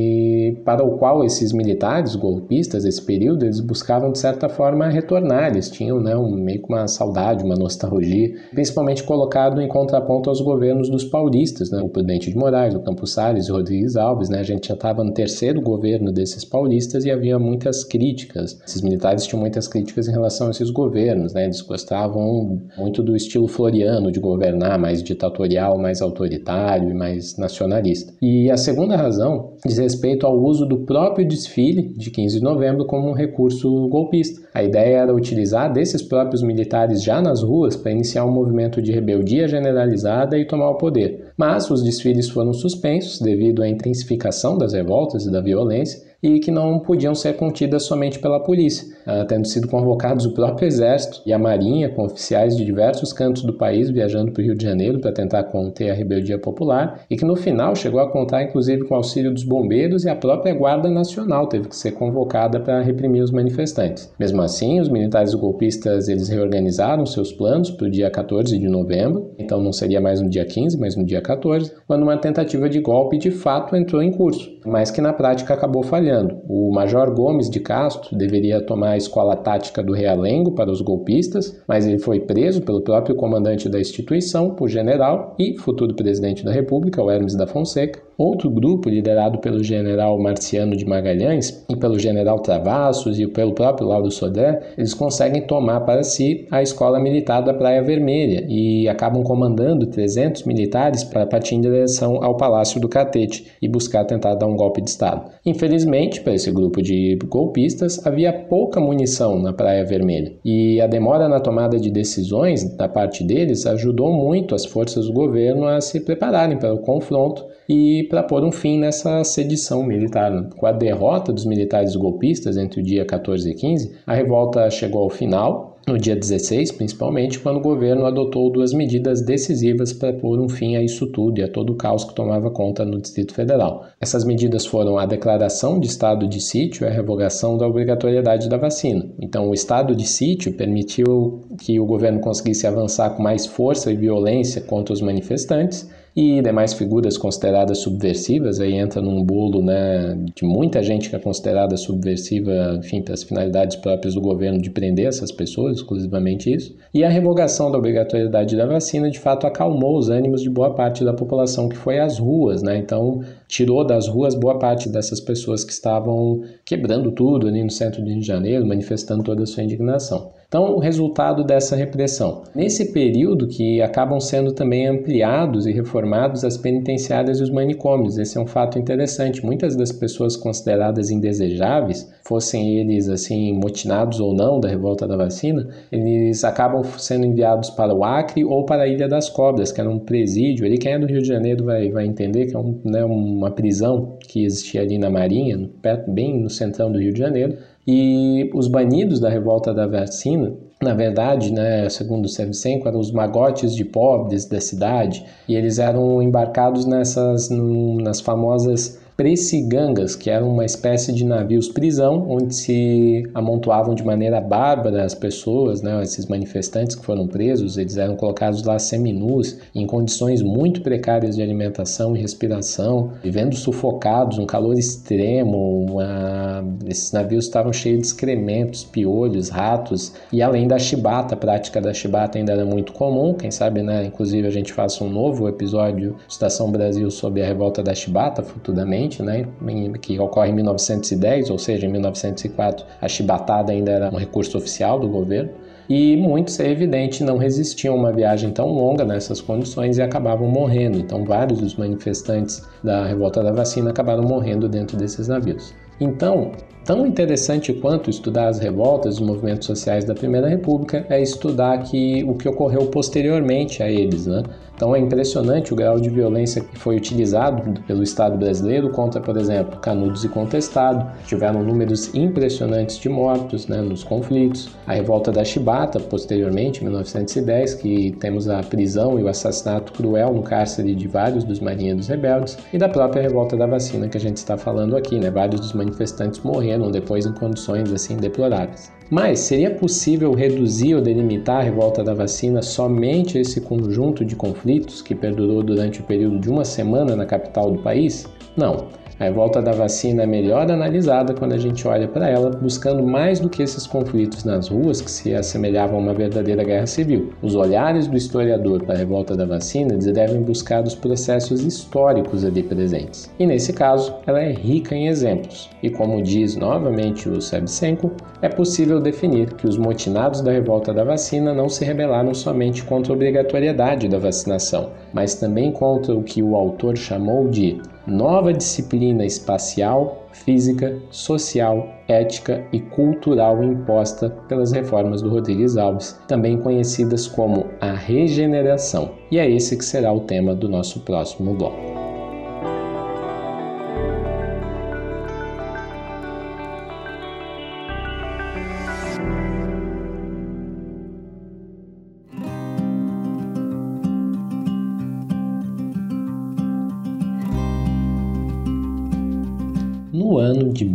e para o qual esses militares golpistas, esse período, eles buscavam de certa forma retornar, eles tinham meio que uma saudade, uma nostalgia, principalmente colocado em contraponto aos governos dos paulistas, o Prudente de Moraes, o Campos Salles e o Rodrigues Alves, a gente já estava no terceiro governo desses paulistas e havia muitas críticas, esses militares tinham muitas críticas em relação a esses governos, eles gostavam muito do estilo floriano de governar, mais ditatorial, mais autoritário e mais nacionalista. E a segunda razão diz respeito ao uso do próprio desfile de 15 de novembro como um recurso golpista. A ideia era utilizar desses próprios militares já nas ruas para iniciar um movimento de rebeldia generalizada e tomar o poder. Mas os desfiles foram suspensos devido à intensificação das revoltas e da violência e que não podiam ser contidas somente pela polícia, tendo sido convocados o próprio Exército e a Marinha com oficiais de diversos cantos do país viajando para o Rio de Janeiro para tentar conter a rebeldia popular e que no final chegou a contar inclusive com o auxílio dos bombeiros e a própria Guarda Nacional teve que ser convocada para reprimir os manifestantes. Mesmo assim, os militares golpistas eles reorganizaram seus planos para o dia 14 de novembro, então não seria mais no dia 15, mas no dia 14, quando uma tentativa de golpe de fato entrou em curso, mas que na prática acabou falhando. O Major Gomes de Castro deveria tomar a escola tática do Realengo para os golpistas, mas ele foi preso pelo próprio comandante da instituição, o general e futuro presidente da República, o Hermes da Fonseca. Outro grupo, liderado pelo general Marciano de Magalhães e pelo general Travassos e pelo próprio Laudo Sodré, eles conseguem tomar para si a escola militar da Praia Vermelha e acabam comandando 300 militares para partir em direção ao Palácio do Catete e buscar tentar dar um golpe de Estado. Infelizmente, para esse grupo de golpistas, havia pouca munição na Praia Vermelha e a demora na tomada de decisões da parte deles ajudou muito as forças do governo a se prepararem para o confronto e para pôr um fim nessa sedição militar. Com a derrota dos militares golpistas entre o dia 14 e 15, a revolta chegou ao final, no dia 16 principalmente, quando o governo adotou duas medidas decisivas para pôr um fim a isso tudo e a todo o caos que tomava conta no Distrito Federal. Essas medidas foram a declaração de estado de sítio e a revogação da obrigatoriedade da vacina. Então, o estado de sítio permitiu que o governo conseguisse avançar com mais força e violência contra os manifestantes, e demais figuras consideradas subversivas, aí entra num bolo de muita gente que é considerada subversiva, enfim, para as finalidades próprias do governo de prender essas pessoas, exclusivamente isso. E a revogação da obrigatoriedade da vacina, de fato, acalmou os ânimos de boa parte da população que foi às ruas, Então, tirou das ruas boa parte dessas pessoas que estavam quebrando tudo ali no centro do Rio de Janeiro, manifestando toda a sua indignação. Então, o resultado dessa repressão. Nesse período que acabam sendo também ampliados e reformados as penitenciárias e os manicômios. Esse é um fato interessante. Muitas das pessoas consideradas indesejáveis, fossem eles assim motinados ou não da revolta da vacina, eles acabam sendo enviados para o Acre ou para a Ilha das Cobras, que era um presídio. Ali, quem é do Rio de Janeiro vai entender que é uma prisão que existia ali na Marinha, bem no centrão do Rio de Janeiro, e os banidos da revolta da vacina, na verdade, né, segundo o Shevchenko, eram os magotes de pobres da cidade, e eles eram embarcados nas famosas precigangas, que eram uma espécie de navios prisão, onde se amontoavam de maneira bárbara as pessoas, né, esses manifestantes que foram presos. Eles eram colocados lá seminus, em condições muito precárias de alimentação e respiração, vivendo sufocados, um calor extremo. Esses navios estavam cheios de excrementos, piolhos, ratos, e além da chibata, a prática da chibata ainda era muito comum. Quem sabe, né, inclusive a gente faça um novo episódio de Estação Brasil sobre a revolta da chibata futuramente, né, que ocorre em 1910, ou seja, em 1904 a chibatada ainda era um recurso oficial do governo, e muitos, é evidente, não resistiam a uma viagem tão longa nessas condições e acabavam morrendo. Então vários dos manifestantes da revolta da vacina acabaram morrendo dentro desses navios. Então, tão interessante quanto estudar as revoltas e os movimentos sociais da Primeira República é estudar o que ocorreu posteriormente a eles, né? Então é impressionante o grau de violência que foi utilizado pelo Estado brasileiro contra, por exemplo, Canudos e Contestado. Tiveram números impressionantes de mortos, né, nos conflitos. A revolta da chibata, posteriormente, em 1910, que temos a prisão e o assassinato cruel no cárcere de vários dos marinheiros rebeldes, e da própria revolta da vacina que a gente está falando aqui, né? Vários dos manifestantes morreram depois em condições assim deploráveis. Mas seria possível reduzir ou delimitar a revolta da vacina somente a esse conjunto de conflitos que perdurou durante o período de uma semana na capital do país? Não. A revolta da vacina é melhor analisada quando a gente olha para ela buscando mais do que esses conflitos nas ruas que se assemelhavam a uma verdadeira guerra civil. Os olhares do historiador para a revolta da vacina devem buscar os processos históricos ali presentes. E nesse caso, ela é rica em exemplos. E como diz novamente o Shevchenko, é possível definir que os motinados da revolta da vacina não se rebelaram somente contra a obrigatoriedade da vacinação, mas também contra o que o autor chamou de nova disciplina espacial, física, social, ética e cultural imposta pelas reformas do Rodrigues Alves, também conhecidas como a regeneração. E é esse que será o tema do nosso próximo bloco. No ano de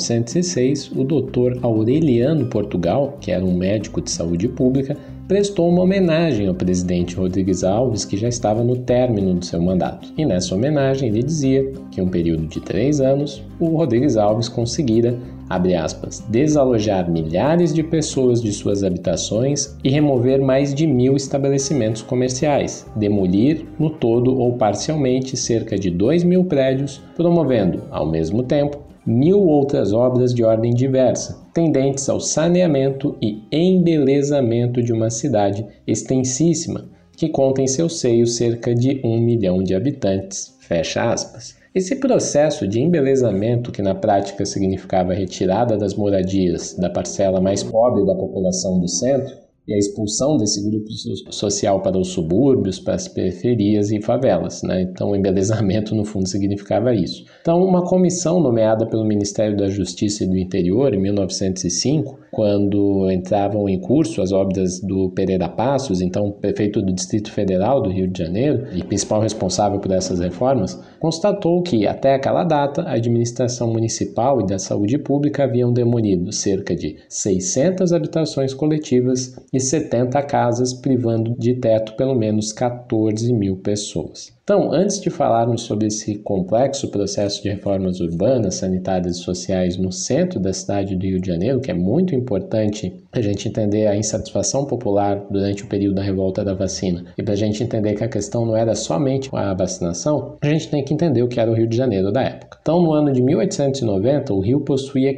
1906, o Dr. Aureliano Portugal, que era um médico de saúde pública, prestou uma homenagem ao presidente Rodrigues Alves, que já estava no término do seu mandato. E nessa homenagem ele dizia que em um período de 3 anos, o Rodrigues Alves conseguira, abre aspas, desalojar milhares de pessoas de suas habitações e remover mais de 1.000 estabelecimentos comerciais, demolir, no todo ou parcialmente, cerca de 2.000 prédios, promovendo, ao mesmo tempo, 1.000 outras obras de ordem diversa, tendentes ao saneamento e embelezamento de uma cidade extensíssima, que conta em seu seio cerca de 1 milhão de habitantes. Fecha aspas. Esse processo de embelezamento, que na prática significava a retirada das moradias da parcela mais pobre da população do centro, e a expulsão desse grupo social para os subúrbios, para as periferias e favelas, né? Então, o embelezamento, no fundo, significava isso. Então, uma comissão nomeada pelo Ministério da Justiça e do Interior, em 1905, quando entravam em curso as obras do Pereira Passos, então prefeito do Distrito Federal do Rio de Janeiro e principal responsável por essas reformas, constatou que, até aquela data, a administração municipal e da saúde pública haviam demolido cerca de 600 habitações coletivas e 70 casas, privando de teto pelo menos 14.000 pessoas. Então, antes de falarmos sobre esse complexo processo de reformas urbanas, sanitárias e sociais no centro da cidade do Rio de Janeiro, que é muito importante para a gente entender a insatisfação popular durante o período da revolta da vacina, e para a gente entender que a questão não era somente a vacinação, a gente tem que entender o que era o Rio de Janeiro da época. Então, no ano de 1890, o Rio possuía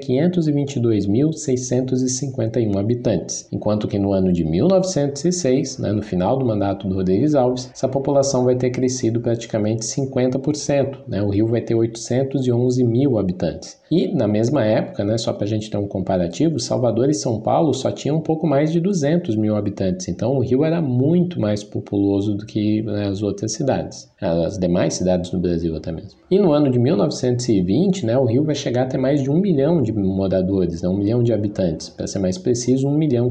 522.651 habitantes, enquanto que no ano de 1906, no final do mandato do Rodrigues Alves, essa população vai ter crescido praticamente 50%, O Rio vai ter 811 mil habitantes. E na mesma época, né, só para a gente ter um comparativo, Salvador e São Paulo só tinham um pouco mais de 200 mil habitantes, então o Rio era muito mais populoso do que, né, as outras cidades, as demais cidades do Brasil até mesmo. E no ano de 1920, né, o Rio vai chegar a ter mais de 1 milhão de moradores, né, 1 milhão de habitantes, para ser mais preciso,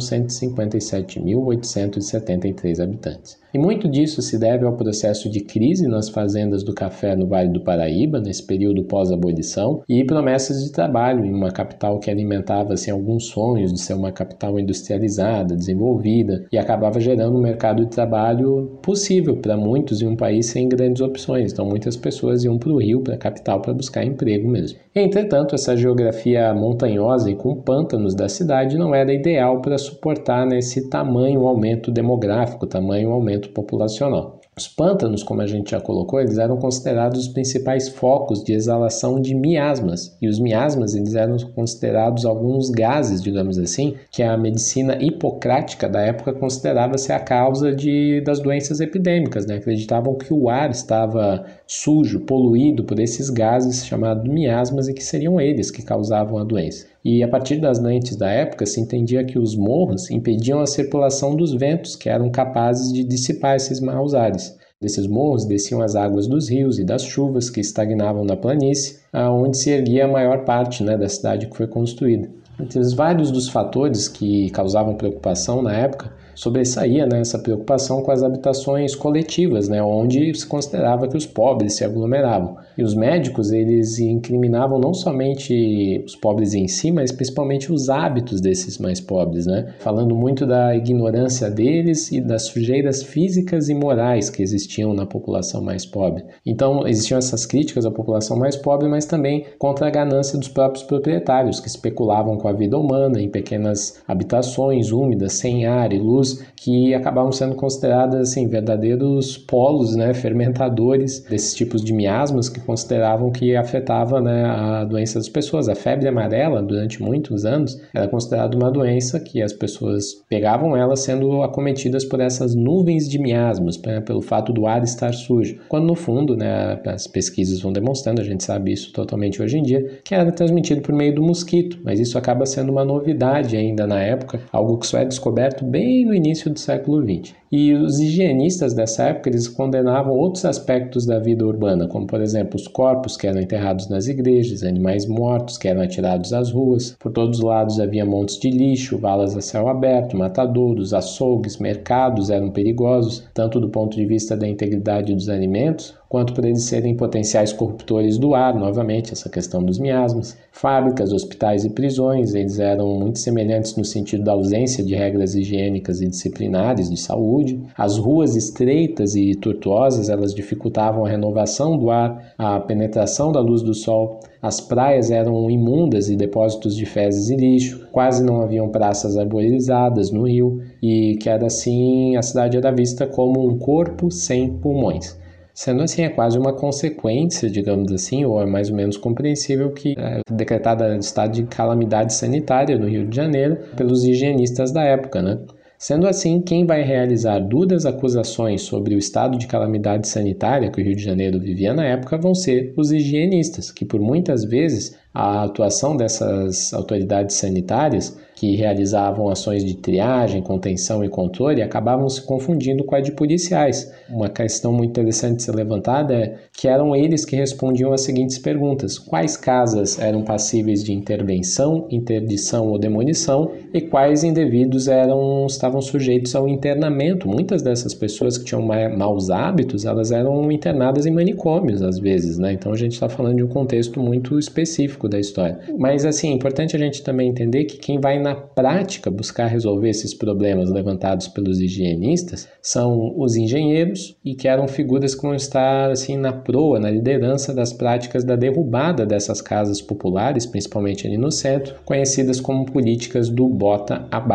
1.157.873 habitantes. E muito disso se deve ao processo de crise nas fazendas do café no Vale do Paraíba, nesse período pós-abolição, e promessas de trabalho em uma capital que alimentava assim, alguns sonhos de ser uma capital industrializada, desenvolvida, e acabava gerando um mercado de trabalho possível para muitos em um país sem grandes opções. Então muitas pessoas iam para o Rio, para a capital, para buscar emprego mesmo. Entretanto, essa geografia montanhosa e com pântanos da cidade não era ideal para suportar, né, esse tamanho aumento demográfico, tamanho aumento populacional. Os pântanos, como a gente já colocou, eles eram considerados os principais focos de exalação de miasmas. E os miasmas, eles eram considerados alguns gases, digamos assim, que a medicina hipocrática da época considerava ser a causa das doenças epidêmicas, né? Acreditavam que o ar estava sujo, poluído por esses gases chamados miasmas e que seriam eles que causavam a doença. E a partir das lentes da época se entendia que os morros impediam a circulação dos ventos que eram capazes de dissipar esses maus ares. Desses morros desciam as águas dos rios e das chuvas que estagnavam na planície, onde se erguia a maior parte, né, da cidade que foi construída. Entre os vários dos fatores que causavam preocupação na época, sobressaía, né, essa preocupação com as habitações coletivas, né, onde se considerava que os pobres se aglomeravam. E os médicos, eles incriminavam não somente os pobres em si, mas principalmente os hábitos desses mais pobres, né, falando muito da ignorância deles e das sujeiras físicas e morais que existiam na população mais pobre. Então, existiam essas críticas à população mais pobre, mas também contra a ganância dos próprios proprietários, que especulavam com a vida humana em pequenas habitações úmidas, sem ar e luz, que acabavam sendo consideradas assim, verdadeiros polos, né, fermentadores desses tipos de miasmas que consideravam que afetava, né, a doença das pessoas. A febre amarela, durante muitos anos, era considerada uma doença que as pessoas pegavam ela sendo acometidas por essas nuvens de miasmas, né, pelo fato do ar estar sujo. Quando no fundo, né, as pesquisas vão demonstrando, a gente sabe isso totalmente hoje em dia, que era transmitido por meio do mosquito, mas isso acaba sendo uma novidade ainda na época, algo que só é descoberto bem no início do século XX. E os higienistas dessa época, eles condenavam outros aspectos da vida urbana, como por exemplo os corpos que eram enterrados nas igrejas, animais mortos que eram atirados às ruas, por todos os lados havia montes de lixo, valas a céu aberto, matadouros, açougues, mercados eram perigosos, tanto do ponto de vista da integridade dos alimentos, quanto por eles serem potenciais corruptores do ar, novamente essa questão dos miasmas. Fábricas, hospitais e prisões, eles eram muito semelhantes no sentido da ausência de regras higiênicas e disciplinares de saúde. As ruas estreitas e tortuosas, elas dificultavam a renovação do ar, a penetração da luz do sol. As praias eram imundas e depósitos de fezes e lixo. Quase não haviam praças arborizadas no Rio e que era assim, a cidade era vista como um corpo sem pulmões. Sendo assim, é quase uma consequência, digamos assim, ou é mais ou menos compreensível que é decretada estado de calamidade sanitária no Rio de Janeiro pelos higienistas da época, né? Sendo assim, quem vai realizar duras acusações sobre o estado de calamidade sanitária que o Rio de Janeiro vivia na época vão ser os higienistas, que por muitas vezes a atuação dessas autoridades sanitárias que realizavam ações de triagem, contenção e controle acabavam se confundindo com a de policiais. Uma questão muito interessante de ser levantada é que eram eles que respondiam às seguintes perguntas: quais casas eram passíveis de intervenção, interdição ou demolição e quais indivíduos estavam sujeitos ao internamento. Muitas dessas pessoas que tinham maus hábitos, elas eram internadas em manicômios às vezes, né? Então a gente está falando de um contexto muito específico da história. Mas assim, é importante a gente também entender que quem vai na prática buscar resolver esses problemas levantados pelos higienistas são os engenheiros e que eram figuras que vão estar assim na proa, na liderança das práticas da derrubada dessas casas populares, principalmente ali no centro, conhecidas como políticas do bota abaixo.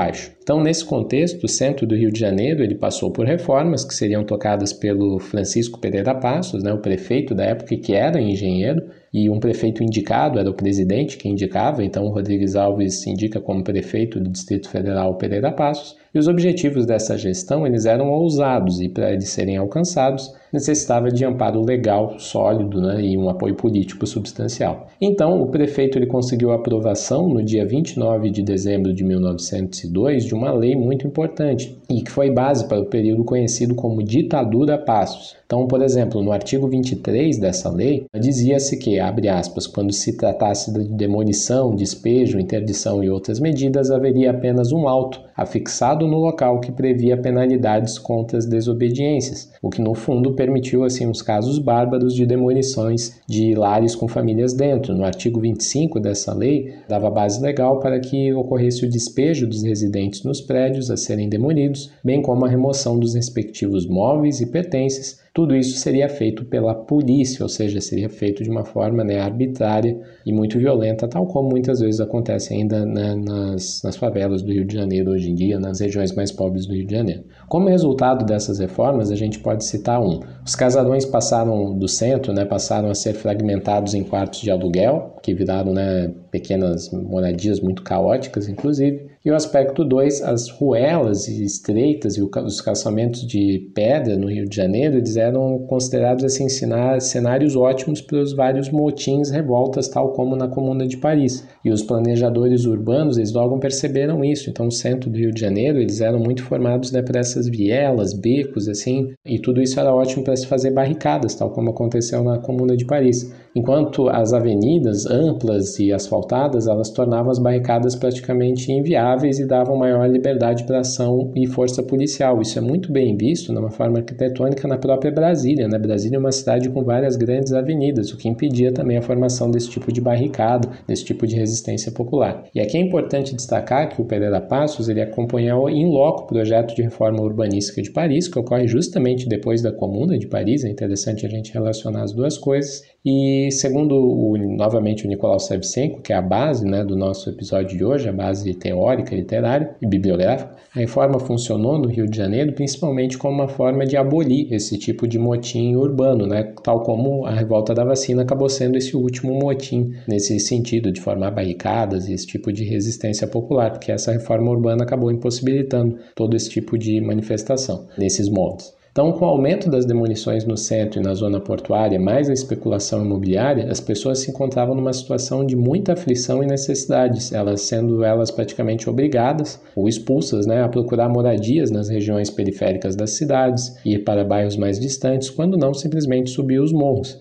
Então, nesse contexto, o centro do Rio de Janeiro ele passou por reformas que seriam tocadas pelo Francisco Pereira Passos, né, o prefeito da época, que era engenheiro, e um prefeito indicado, era o presidente que indicava, então o Rodrigues Alves se indica como prefeito do Distrito Federal Pereira Passos, e os objetivos dessa gestão eles eram ousados e para eles serem alcançados necessitava de amparo legal sólido, né, e um apoio político substancial. Então o prefeito ele conseguiu a aprovação no dia 29 de dezembro de 1902 de uma lei muito importante e que foi base para o período conhecido como ditadura Passos. Então, por exemplo, no artigo 23 dessa lei, dizia-se que, abre aspas, quando se tratasse de demolição, despejo, interdição e outras medidas, haveria apenas um auto afixado no local que previa penalidades contra as desobediências, o que no fundo permitiu assim uns casos bárbaros de demolições de lares com famílias dentro. No artigo 25 dessa lei, dava base legal para que ocorresse o despejo dos residentes nos prédios a serem demolidos, bem como a remoção dos respectivos móveis e pertences. Tudo isso seria feito pela polícia, ou seja, seria feito de uma forma arbitrária e muito violenta, tal como muitas vezes acontece ainda nas favelas do Rio de Janeiro hoje em dia, nas regiões mais pobres do Rio de Janeiro. Como resultado dessas reformas, a gente pode citar os casarões passaram do centro, passaram a ser fragmentados em quartos de aluguel, que viraram pequenas moradias muito caóticas, inclusive. E o aspecto 2, as ruelas estreitas e os calçamentos de pedra no Rio de Janeiro, eles eram considerados assim, cenários ótimos para os vários motins, revoltas, tal como na Comuna de Paris. E os planejadores urbanos, eles logo perceberam isso. Então, o centro do Rio de Janeiro, eles eram muito formados por essas vielas, becos, assim, e tudo isso era ótimo para se fazer barricadas, tal como aconteceu na Comuna de Paris. Enquanto as avenidas amplas e asfaltadas, elas tornavam as barricadas praticamente inviáveis e davam maior liberdade para ação e força policial. Isso é muito bem visto numa forma arquitetônica na própria Brasília. Brasília é uma cidade com várias grandes avenidas, o que impedia também a formação desse tipo de barricada, desse tipo de resistência popular. E aqui é importante destacar que o Pereira Passos ele acompanhou in loco o projeto de reforma urbanística de Paris, que ocorre justamente depois da Comuna de Paris. É interessante a gente relacionar as duas coisas. E segundo novamente o Nicolau Savchenko, que é a base do nosso episódio de hoje, a base teórica, literária e bibliográfica, a reforma funcionou no Rio de Janeiro principalmente como uma forma de abolir esse tipo de motim urbano, tal como a revolta da vacina acabou sendo esse último motim nesse sentido de formar barricadas e esse tipo de resistência popular, porque essa reforma urbana acabou impossibilitando todo esse tipo de manifestação nesses moldes. Então, com o aumento das demolições no centro e na zona portuária, mais a especulação imobiliária, as pessoas se encontravam numa situação de muita aflição e necessidades, sendo elas praticamente obrigadas ou expulsas a procurar moradias nas regiões periféricas das cidades, ir para bairros mais distantes, quando não simplesmente subir os morros.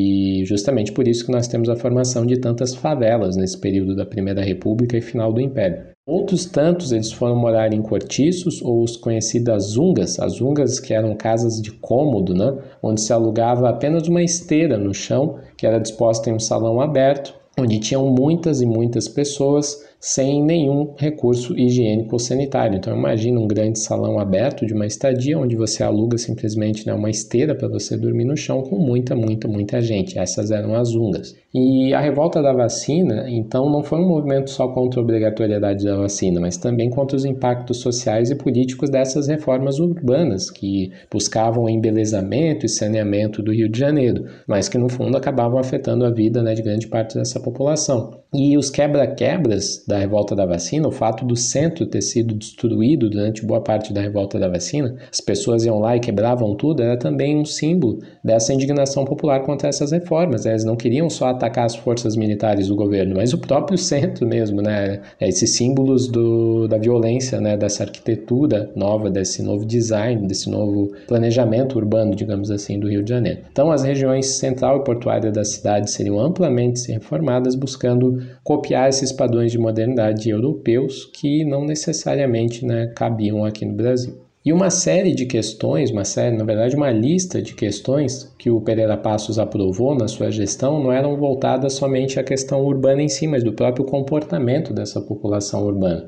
E justamente por isso que nós temos a formação de tantas favelas nesse período da Primeira República e final do Império. Outros tantos eles foram morar em cortiços ou os conhecidas zungas, as zungas que eram casas de cômodo, onde se alugava apenas uma esteira no chão, que era disposta em um salão aberto, onde tinham muitas e muitas pessoas sem nenhum recurso higiênico ou sanitário. Então imagina um grande salão aberto de uma estadia onde você aluga simplesmente uma esteira para você dormir no chão com muita gente. Essas eram as zungas. E a revolta da vacina, então, não foi um movimento só contra a obrigatoriedade da vacina, mas também contra os impactos sociais e políticos dessas reformas urbanas que buscavam o embelezamento e saneamento do Rio de Janeiro, mas que no fundo acabavam afetando a vida de grande parte dessa população. E os quebra-quebras da revolta da vacina, o fato do centro ter sido destruído durante boa parte da revolta da vacina, as pessoas iam lá e quebravam tudo, era também um símbolo dessa indignação popular contra essas reformas. Eles não queriam só atacar as forças militares do governo, mas o próprio centro mesmo, esses símbolos da violência, dessa arquitetura nova, desse novo design, desse novo planejamento urbano, digamos assim, do Rio de Janeiro. Então, as regiões central e portuária da cidade seriam amplamente reformadas, buscando copiar esses padrões de modernidade europeus que não necessariamente cabiam aqui no Brasil. E uma série de questões, uma lista de questões que o Pereira Passos aprovou na sua gestão não eram voltadas somente à questão urbana em si, mas do próprio comportamento dessa população urbana.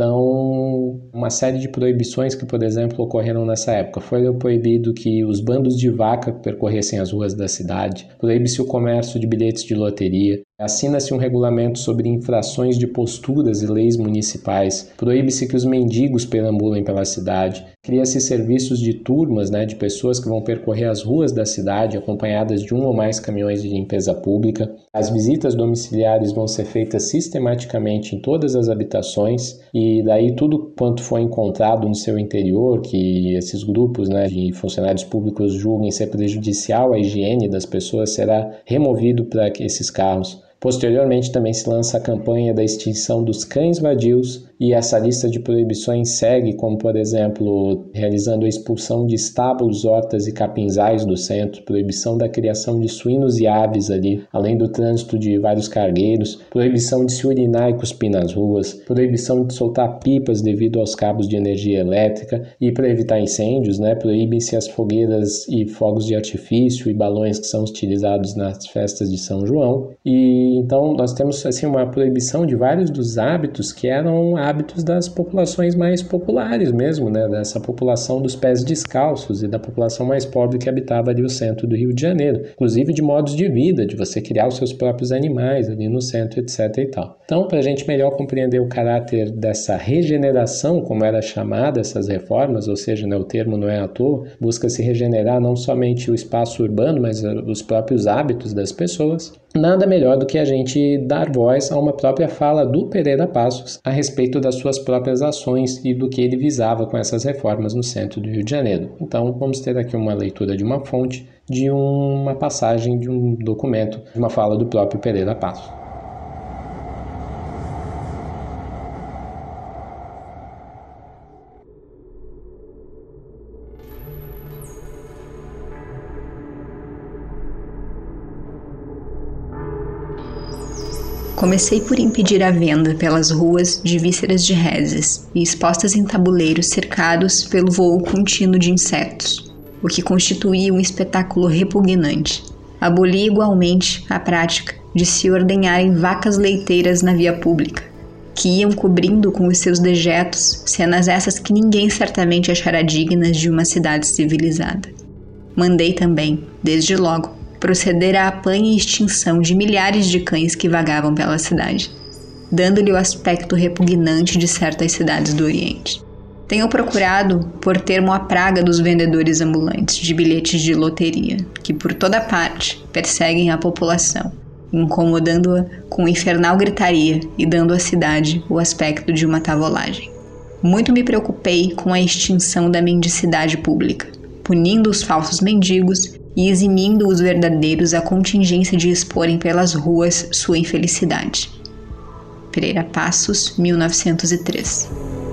Então, uma série de proibições que, por exemplo, ocorreram nessa época. Foi proibido que os bandos de vaca percorressem as ruas da cidade, proíbe-se o comércio de bilhetes de loteria, Assina-se um regulamento sobre infrações de posturas e leis municipais. Proíbe-se que os mendigos perambulem pela cidade. Cria-se serviços de turmas, de pessoas que vão percorrer as ruas da cidade acompanhadas de um ou mais caminhões de limpeza pública. As visitas domiciliares vão ser feitas sistematicamente em todas as habitações e daí tudo quanto for encontrado no seu interior, que esses grupos de funcionários públicos julguem ser prejudicial à higiene das pessoas, será removido para esses carros. Posteriormente também se lança a campanha da extinção dos cães vadios e essa lista de proibições segue, como por exemplo, realizando a expulsão de estábulos, hortas e capinzais do centro, proibição da criação de suínos e aves ali, além do trânsito de vários cargueiros, proibição de se urinar e cuspir nas ruas, proibição de soltar pipas devido aos cabos de energia elétrica e para evitar incêndios, proíbem-se as fogueiras e fogos de artifício e balões que são utilizados nas festas de São João. E então nós temos uma proibição de vários dos hábitos que eram hábitos das populações mais populares mesmo, dessa população dos pés descalços e da população mais pobre que habitava ali o centro do Rio de Janeiro, inclusive de modos de vida, de você criar os seus próprios animais ali no centro, etc. e tal. Então, para a gente melhor compreender o caráter dessa regeneração, como era chamada essas reformas, ou seja, o termo não é à toa, busca-se regenerar não somente o espaço urbano, mas os próprios hábitos das pessoas. Nada melhor do que a gente dar voz a uma própria fala do Pereira Passos a respeito das suas próprias ações e do que ele visava com essas reformas no centro do Rio de Janeiro. Então, vamos ter aqui uma leitura de uma fonte, de uma passagem de um documento, de uma fala do próprio Pereira Passos.
Comecei por impedir a venda pelas ruas de vísceras de reses e expostas em tabuleiros cercados pelo voo contínuo de insetos, o que constituía um espetáculo repugnante. Aboli igualmente a prática de se ordenharem vacas leiteiras na via pública, que iam cobrindo com os seus dejetos cenas essas que ninguém certamente achará dignas de uma cidade civilizada. Mandei também, desde logo, proceder à apanha e extinção de milhares de cães que vagavam pela cidade, dando-lhe o aspecto repugnante de certas cidades do Oriente. Tenho procurado pôr termo à praga dos vendedores ambulantes de bilhetes de loteria, que por toda parte perseguem a população, incomodando-a com infernal gritaria e dando à cidade o aspecto de uma tavolagem. Muito me preocupei com a extinção da mendicidade pública, punindo os falsos mendigos e eximindo os verdadeiros a contingência de exporem pelas ruas sua infelicidade. Pereira Passos, 1903.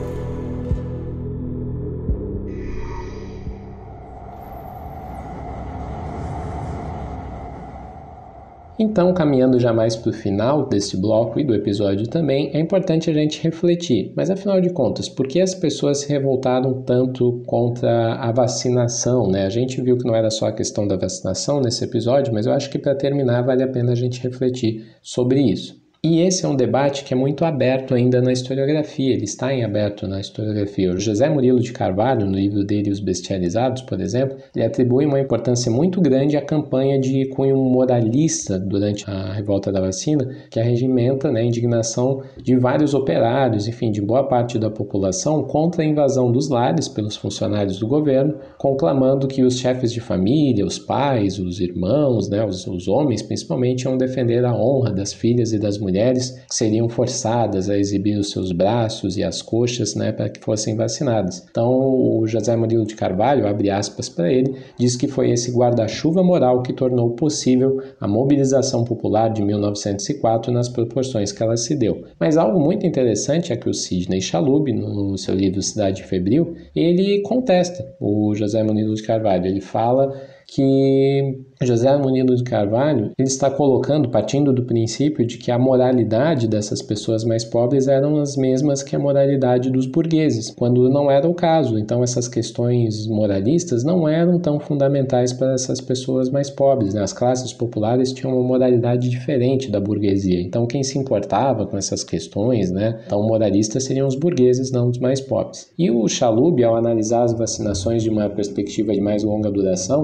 Então, caminhando já mais para o final desse bloco e do episódio também, é importante a gente refletir. Mas, afinal de contas, por que as pessoas se revoltaram tanto contra a vacinação, A gente viu que não era só a questão da vacinação nesse episódio, mas eu acho que para terminar vale a pena a gente refletir sobre isso. E esse é um debate que é muito aberto ainda na historiografia, ele está em aberto na historiografia. O José Murilo de Carvalho, no livro dele Os Bestializados, por exemplo, ele atribui uma importância muito grande à campanha de cunho moralista durante a revolta da vacina, que arregimenta a indignação de vários operários, enfim, de boa parte da população contra a invasão dos lares pelos funcionários do governo, conclamando que os chefes de família, os pais, os irmãos, os homens principalmente, iam defender a honra das filhas e das mulheres que seriam forçadas a exibir os seus braços e as coxas para que fossem vacinadas. Então, o José Murilo de Carvalho, abre aspas para ele, diz que foi esse guarda-chuva moral que tornou possível a mobilização popular de 1904 nas proporções que ela se deu. Mas algo muito interessante é que o Sidney Chalub, no seu livro Cidade Febril, ele contesta o José Murilo de Carvalho. Ele fala que José Murilo de Carvalho ele está colocando, partindo do princípio de que a moralidade dessas pessoas mais pobres eram as mesmas que a moralidade dos burgueses, quando não era o caso. Então essas questões moralistas não eram tão fundamentais para essas pessoas mais pobres, As classes populares tinham uma moralidade diferente da burguesia. Então quem se importava com essas questões, Então moralistas seriam os burgueses, não os mais pobres. E o Chalub, ao analisar as vacinações de uma perspectiva de mais longa duração,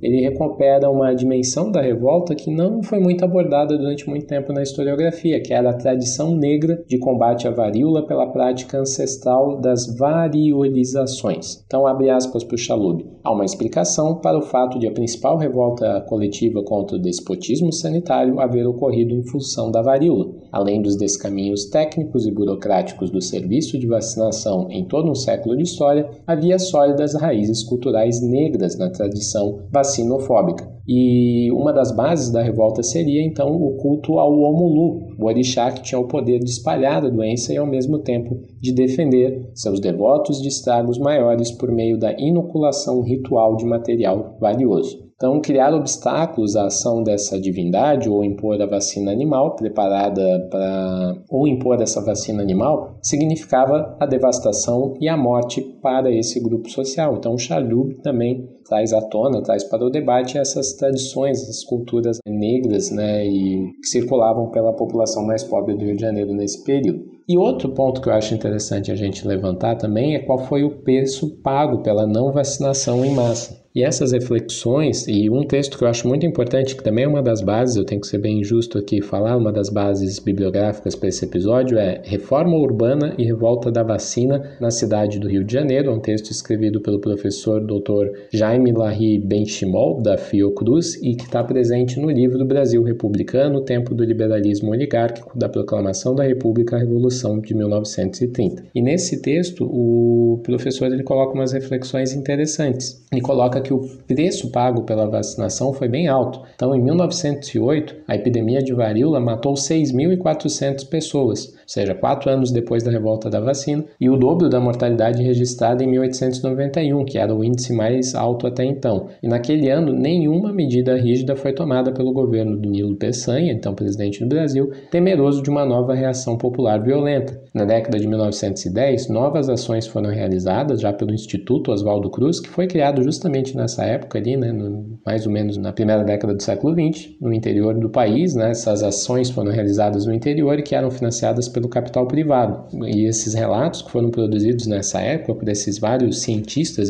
ele recupera uma dimensão da revolta que não foi muito abordada durante muito tempo na historiografia, que era a tradição negra de combate à varíola pela prática ancestral das variolizações. Então, abre aspas para o Chalub. Há uma explicação para o fato de a principal revolta coletiva contra o despotismo sanitário haver ocorrido em função da varíola. Além dos descaminhos técnicos e burocráticos do serviço de vacinação em todo um século de história, havia sólidas raízes culturais negras na tradição vacinofóbica. E uma das bases da revolta seria, então, o culto ao Omulu, o orixá que tinha o poder de espalhar a doença e, ao mesmo tempo, de defender seus devotos de estragos maiores por meio da inoculação ritual de material valioso. Então, criar obstáculos à ação dessa divindade ou impor a vacina animal impor essa vacina animal significava a devastação e a morte para esse grupo social. Então, o Chalub também traz para o debate essas tradições, essas culturas negras, né, e que circulavam pela população mais pobre do Rio de Janeiro nesse período. E outro ponto que eu acho interessante a gente levantar também é qual foi o preço pago pela não vacinação em massa. E essas reflexões, e um texto que eu acho muito importante, que também é uma das bases, eu tenho que ser bem justo aqui e falar, uma das bases bibliográficas para esse episódio é Reforma Urbana e Revolta da Vacina na Cidade do Rio de Janeiro, um texto escrevido pelo professor Dr. Jaime Larry Benchimol, da Fiocruz, e que está presente no livro do Brasil Republicano, Tempo do Liberalismo Oligárquico, da Proclamação da República à Revolução de 1930. E nesse texto, o professor ele coloca umas reflexões interessantes. Ele coloca que o preço pago pela vacinação foi bem alto. Então, em 1908, a epidemia de varíola matou 6.400 pessoas, ou seja, 4 anos depois da revolta da vacina, e o dobro da mortalidade registrada em 1891, que era o índice mais alto até então. E naquele ano, nenhuma medida rígida foi tomada pelo governo do Nilo Peçanha, então presidente do Brasil, temeroso de uma nova reação popular violenta. Na década de 1910, novas ações foram realizadas já pelo Instituto Oswaldo Cruz, que foi criado justamente nessa época ali, né, mais ou menos na primeira década do século XX, no interior do país, né, essas ações foram realizadas no interior e que eram financiadas pelo capital privado. E esses relatos que foram produzidos nessa época por esses vários cientistas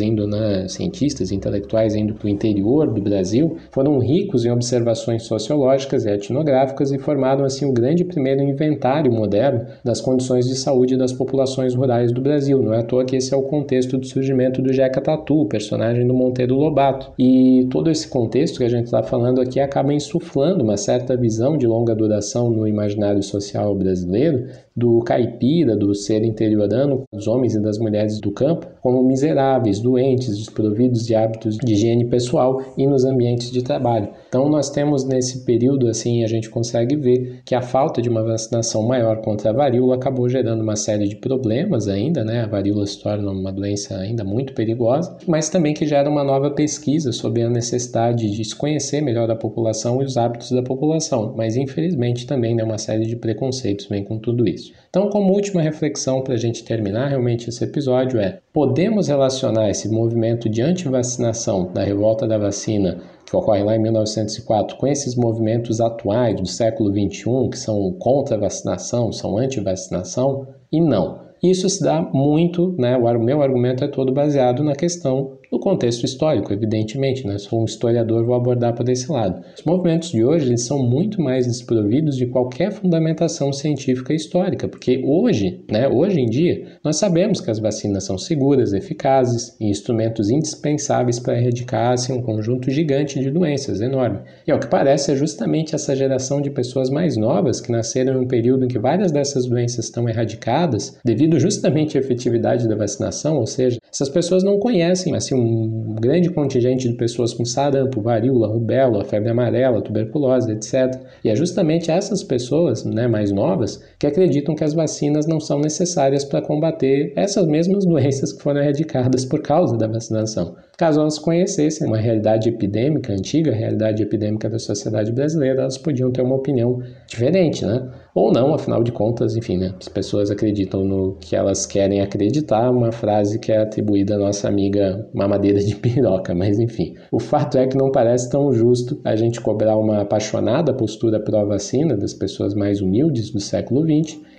intelectuais indo para o interior do Brasil, foram ricos em observações sociológicas e etnográficas e formaram assim o grande primeiro inventário moderno das condições de saúde das populações rurais do Brasil. Não é à toa que esse é o contexto do surgimento do Jeca Tatu, o personagem do Monteiro Lobato. E todo esse contexto que a gente está falando aqui acaba insuflando uma certa visão de longa duração no imaginário social brasileiro do caipira, do ser interiorano, dos homens e das mulheres do campo, como miseráveis, doentes, desprovidos de hábitos de higiene pessoal e nos ambientes de trabalho. Então nós temos nesse período, assim, a gente consegue ver que a falta de uma vacinação maior contra a varíola acabou gerando uma série de problemas ainda, né? A varíola se torna uma doença ainda muito perigosa, mas também que gera uma nova pesquisa sobre a necessidade de se conhecer melhor a população e os hábitos da população, mas infelizmente também, né, uma série de preconceitos vem com tudo isso. Então, como última reflexão para a gente terminar realmente esse episódio podemos relacionar esse movimento de antivacinação da revolta da vacina que ocorre lá em 1904 com esses movimentos atuais do século XXI que são contra a vacinação, são anti-vacinação? E não. Isso se dá muito, né? O meu argumento é todo baseado na questão do contexto histórico, evidentemente, né? Sou um historiador, vou abordar por esse lado. Os movimentos de hoje eles são muito mais desprovidos de qualquer fundamentação científica e histórica, porque hoje em dia, nós sabemos que as vacinas são seguras, eficazes e instrumentos indispensáveis para erradicar assim, um conjunto gigante de doenças, enorme. E ao que parece é justamente essa geração de pessoas mais novas que nasceram em um período em que várias dessas doenças estão erradicadas, devido justamente à efetividade da vacinação, ou seja, essas pessoas não conhecem assim, um grande contingente de pessoas com sarampo, varíola, rubéola, febre amarela, tuberculose, etc. E é justamente essas pessoas, né, mais novas que acreditam que as vacinas não são necessárias para combater essas mesmas doenças que foram erradicadas por causa da vacinação. Caso elas conhecessem uma realidade epidêmica, a antiga realidade epidêmica da sociedade brasileira, elas podiam ter uma opinião diferente, né? Ou não, afinal de contas, enfim, né? As pessoas acreditam no que elas querem acreditar, uma frase que é atribuída à nossa amiga mamadeira de piroca, mas enfim. O fato é que não parece tão justo a gente cobrar uma apaixonada postura pró-vacina das pessoas mais humildes do século XX,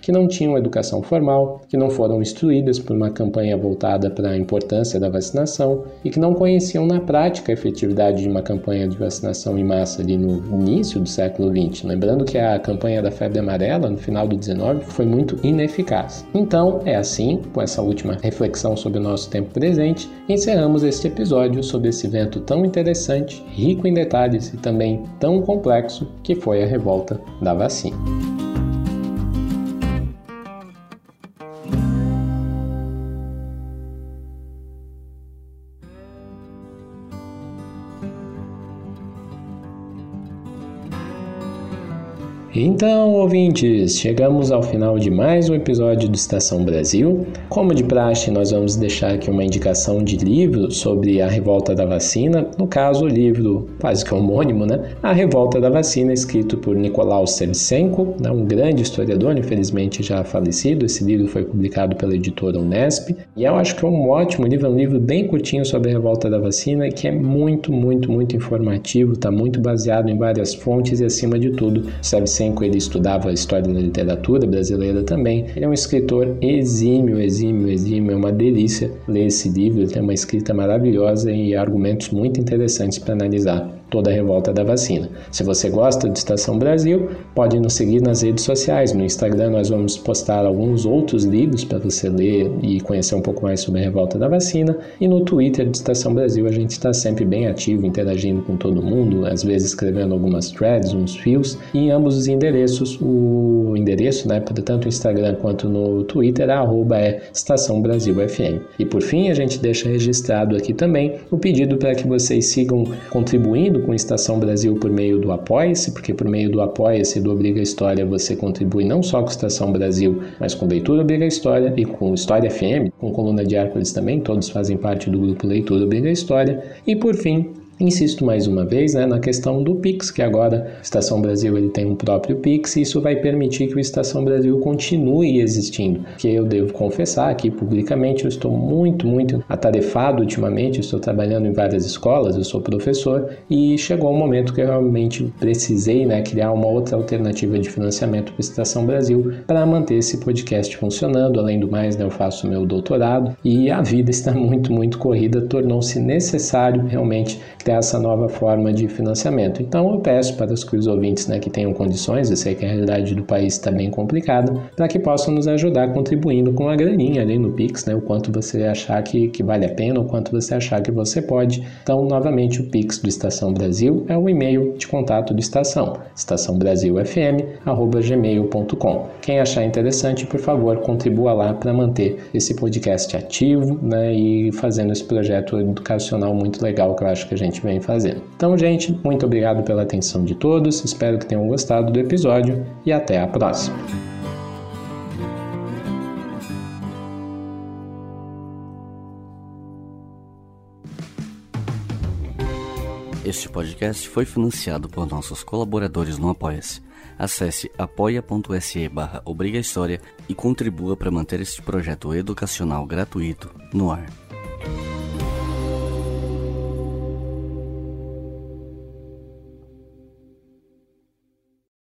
que não tinham educação formal, que não foram instruídas por uma campanha voltada para a importância da vacinação e que não conheciam na prática a efetividade de uma campanha de vacinação em massa ali no início do século XX. Lembrando que a campanha da febre amarela, no final do XIX, foi muito ineficaz. Então, é assim, com essa última reflexão sobre o nosso tempo presente, encerramos este episódio sobre esse evento tão interessante, rico em detalhes e também tão complexo que foi a revolta da vacina. Então, ouvintes, chegamos ao final de mais um episódio do Estação Brasil. Como de praxe, nós vamos deixar aqui uma indicação de livro sobre a revolta da vacina, no caso, o livro quase que homônimo, A Revolta da Vacina, escrito por Nicolau Savchenko, um grande historiador, infelizmente já falecido. Esse livro foi publicado pela editora Unesp, e eu acho que é um ótimo livro, é um livro bem curtinho sobre a revolta da vacina, que é muito informativo, está muito baseado em várias fontes e, acima de tudo, Savchenko ele estudava a história da literatura brasileira também. Ele é um escritor exímio, é uma delícia ler esse livro. Ele tem uma escrita maravilhosa e argumentos muito interessantes para analisar toda a revolta da vacina. Se você gosta de Estação Brasil, pode nos seguir nas redes sociais. No Instagram nós vamos postar alguns outros livros para você ler e conhecer um pouco mais sobre a revolta da vacina. E no Twitter de Estação Brasil a gente está sempre bem ativo, interagindo com todo mundo, às vezes escrevendo algumas threads, uns fios. E em ambos os endereços, o endereço, tanto no Instagram quanto no Twitter, é Estação Brasil FM. E por fim, a gente deixa registrado aqui também o pedido para que vocês sigam contribuindo com Estação Brasil por meio do Apoia-se, porque por meio do Apoia-se e do Obriga História você contribui não só com Estação Brasil, mas com Leitura Obriga História e com História FM, com Coluna de Hércules também, todos fazem parte do grupo Leitura Obriga História. E por fim, insisto mais uma vez na questão do Pix, que agora a Estação Brasil ele tem um próprio Pix, e isso vai permitir que o Estação Brasil continue existindo. Que eu devo confessar aqui publicamente, eu estou muito atarefado ultimamente, eu estou trabalhando em várias escolas, eu sou professor, e chegou um momento que eu realmente precisei criar uma outra alternativa de financiamento para a Estação Brasil para manter esse podcast funcionando. Além do mais, eu faço meu doutorado e a vida está muito corrida, tornou-se necessário realmente criar essa nova forma de financiamento. Então eu peço para os ouvintes que tenham condições, eu sei que a realidade do país está bem complicada, para que possam nos ajudar contribuindo com a graninha ali no Pix, o quanto você achar que vale a pena, o quanto você achar que você pode. Então, novamente, o Pix do Estação Brasil é o e-mail de contato do Estação, estaçãobrasilfm@gmail.com. Quem achar interessante, por favor, contribua lá para manter esse podcast ativo, e fazendo esse projeto educacional muito legal que eu acho que a gente vem fazendo. Então, gente, muito obrigado pela atenção de todos, espero que tenham gostado do episódio e até a próxima.
Este podcast foi financiado por nossos colaboradores no Apoia-se. Acesse apoia.se/obrigahistoria e contribua para manter este projeto educacional gratuito no ar.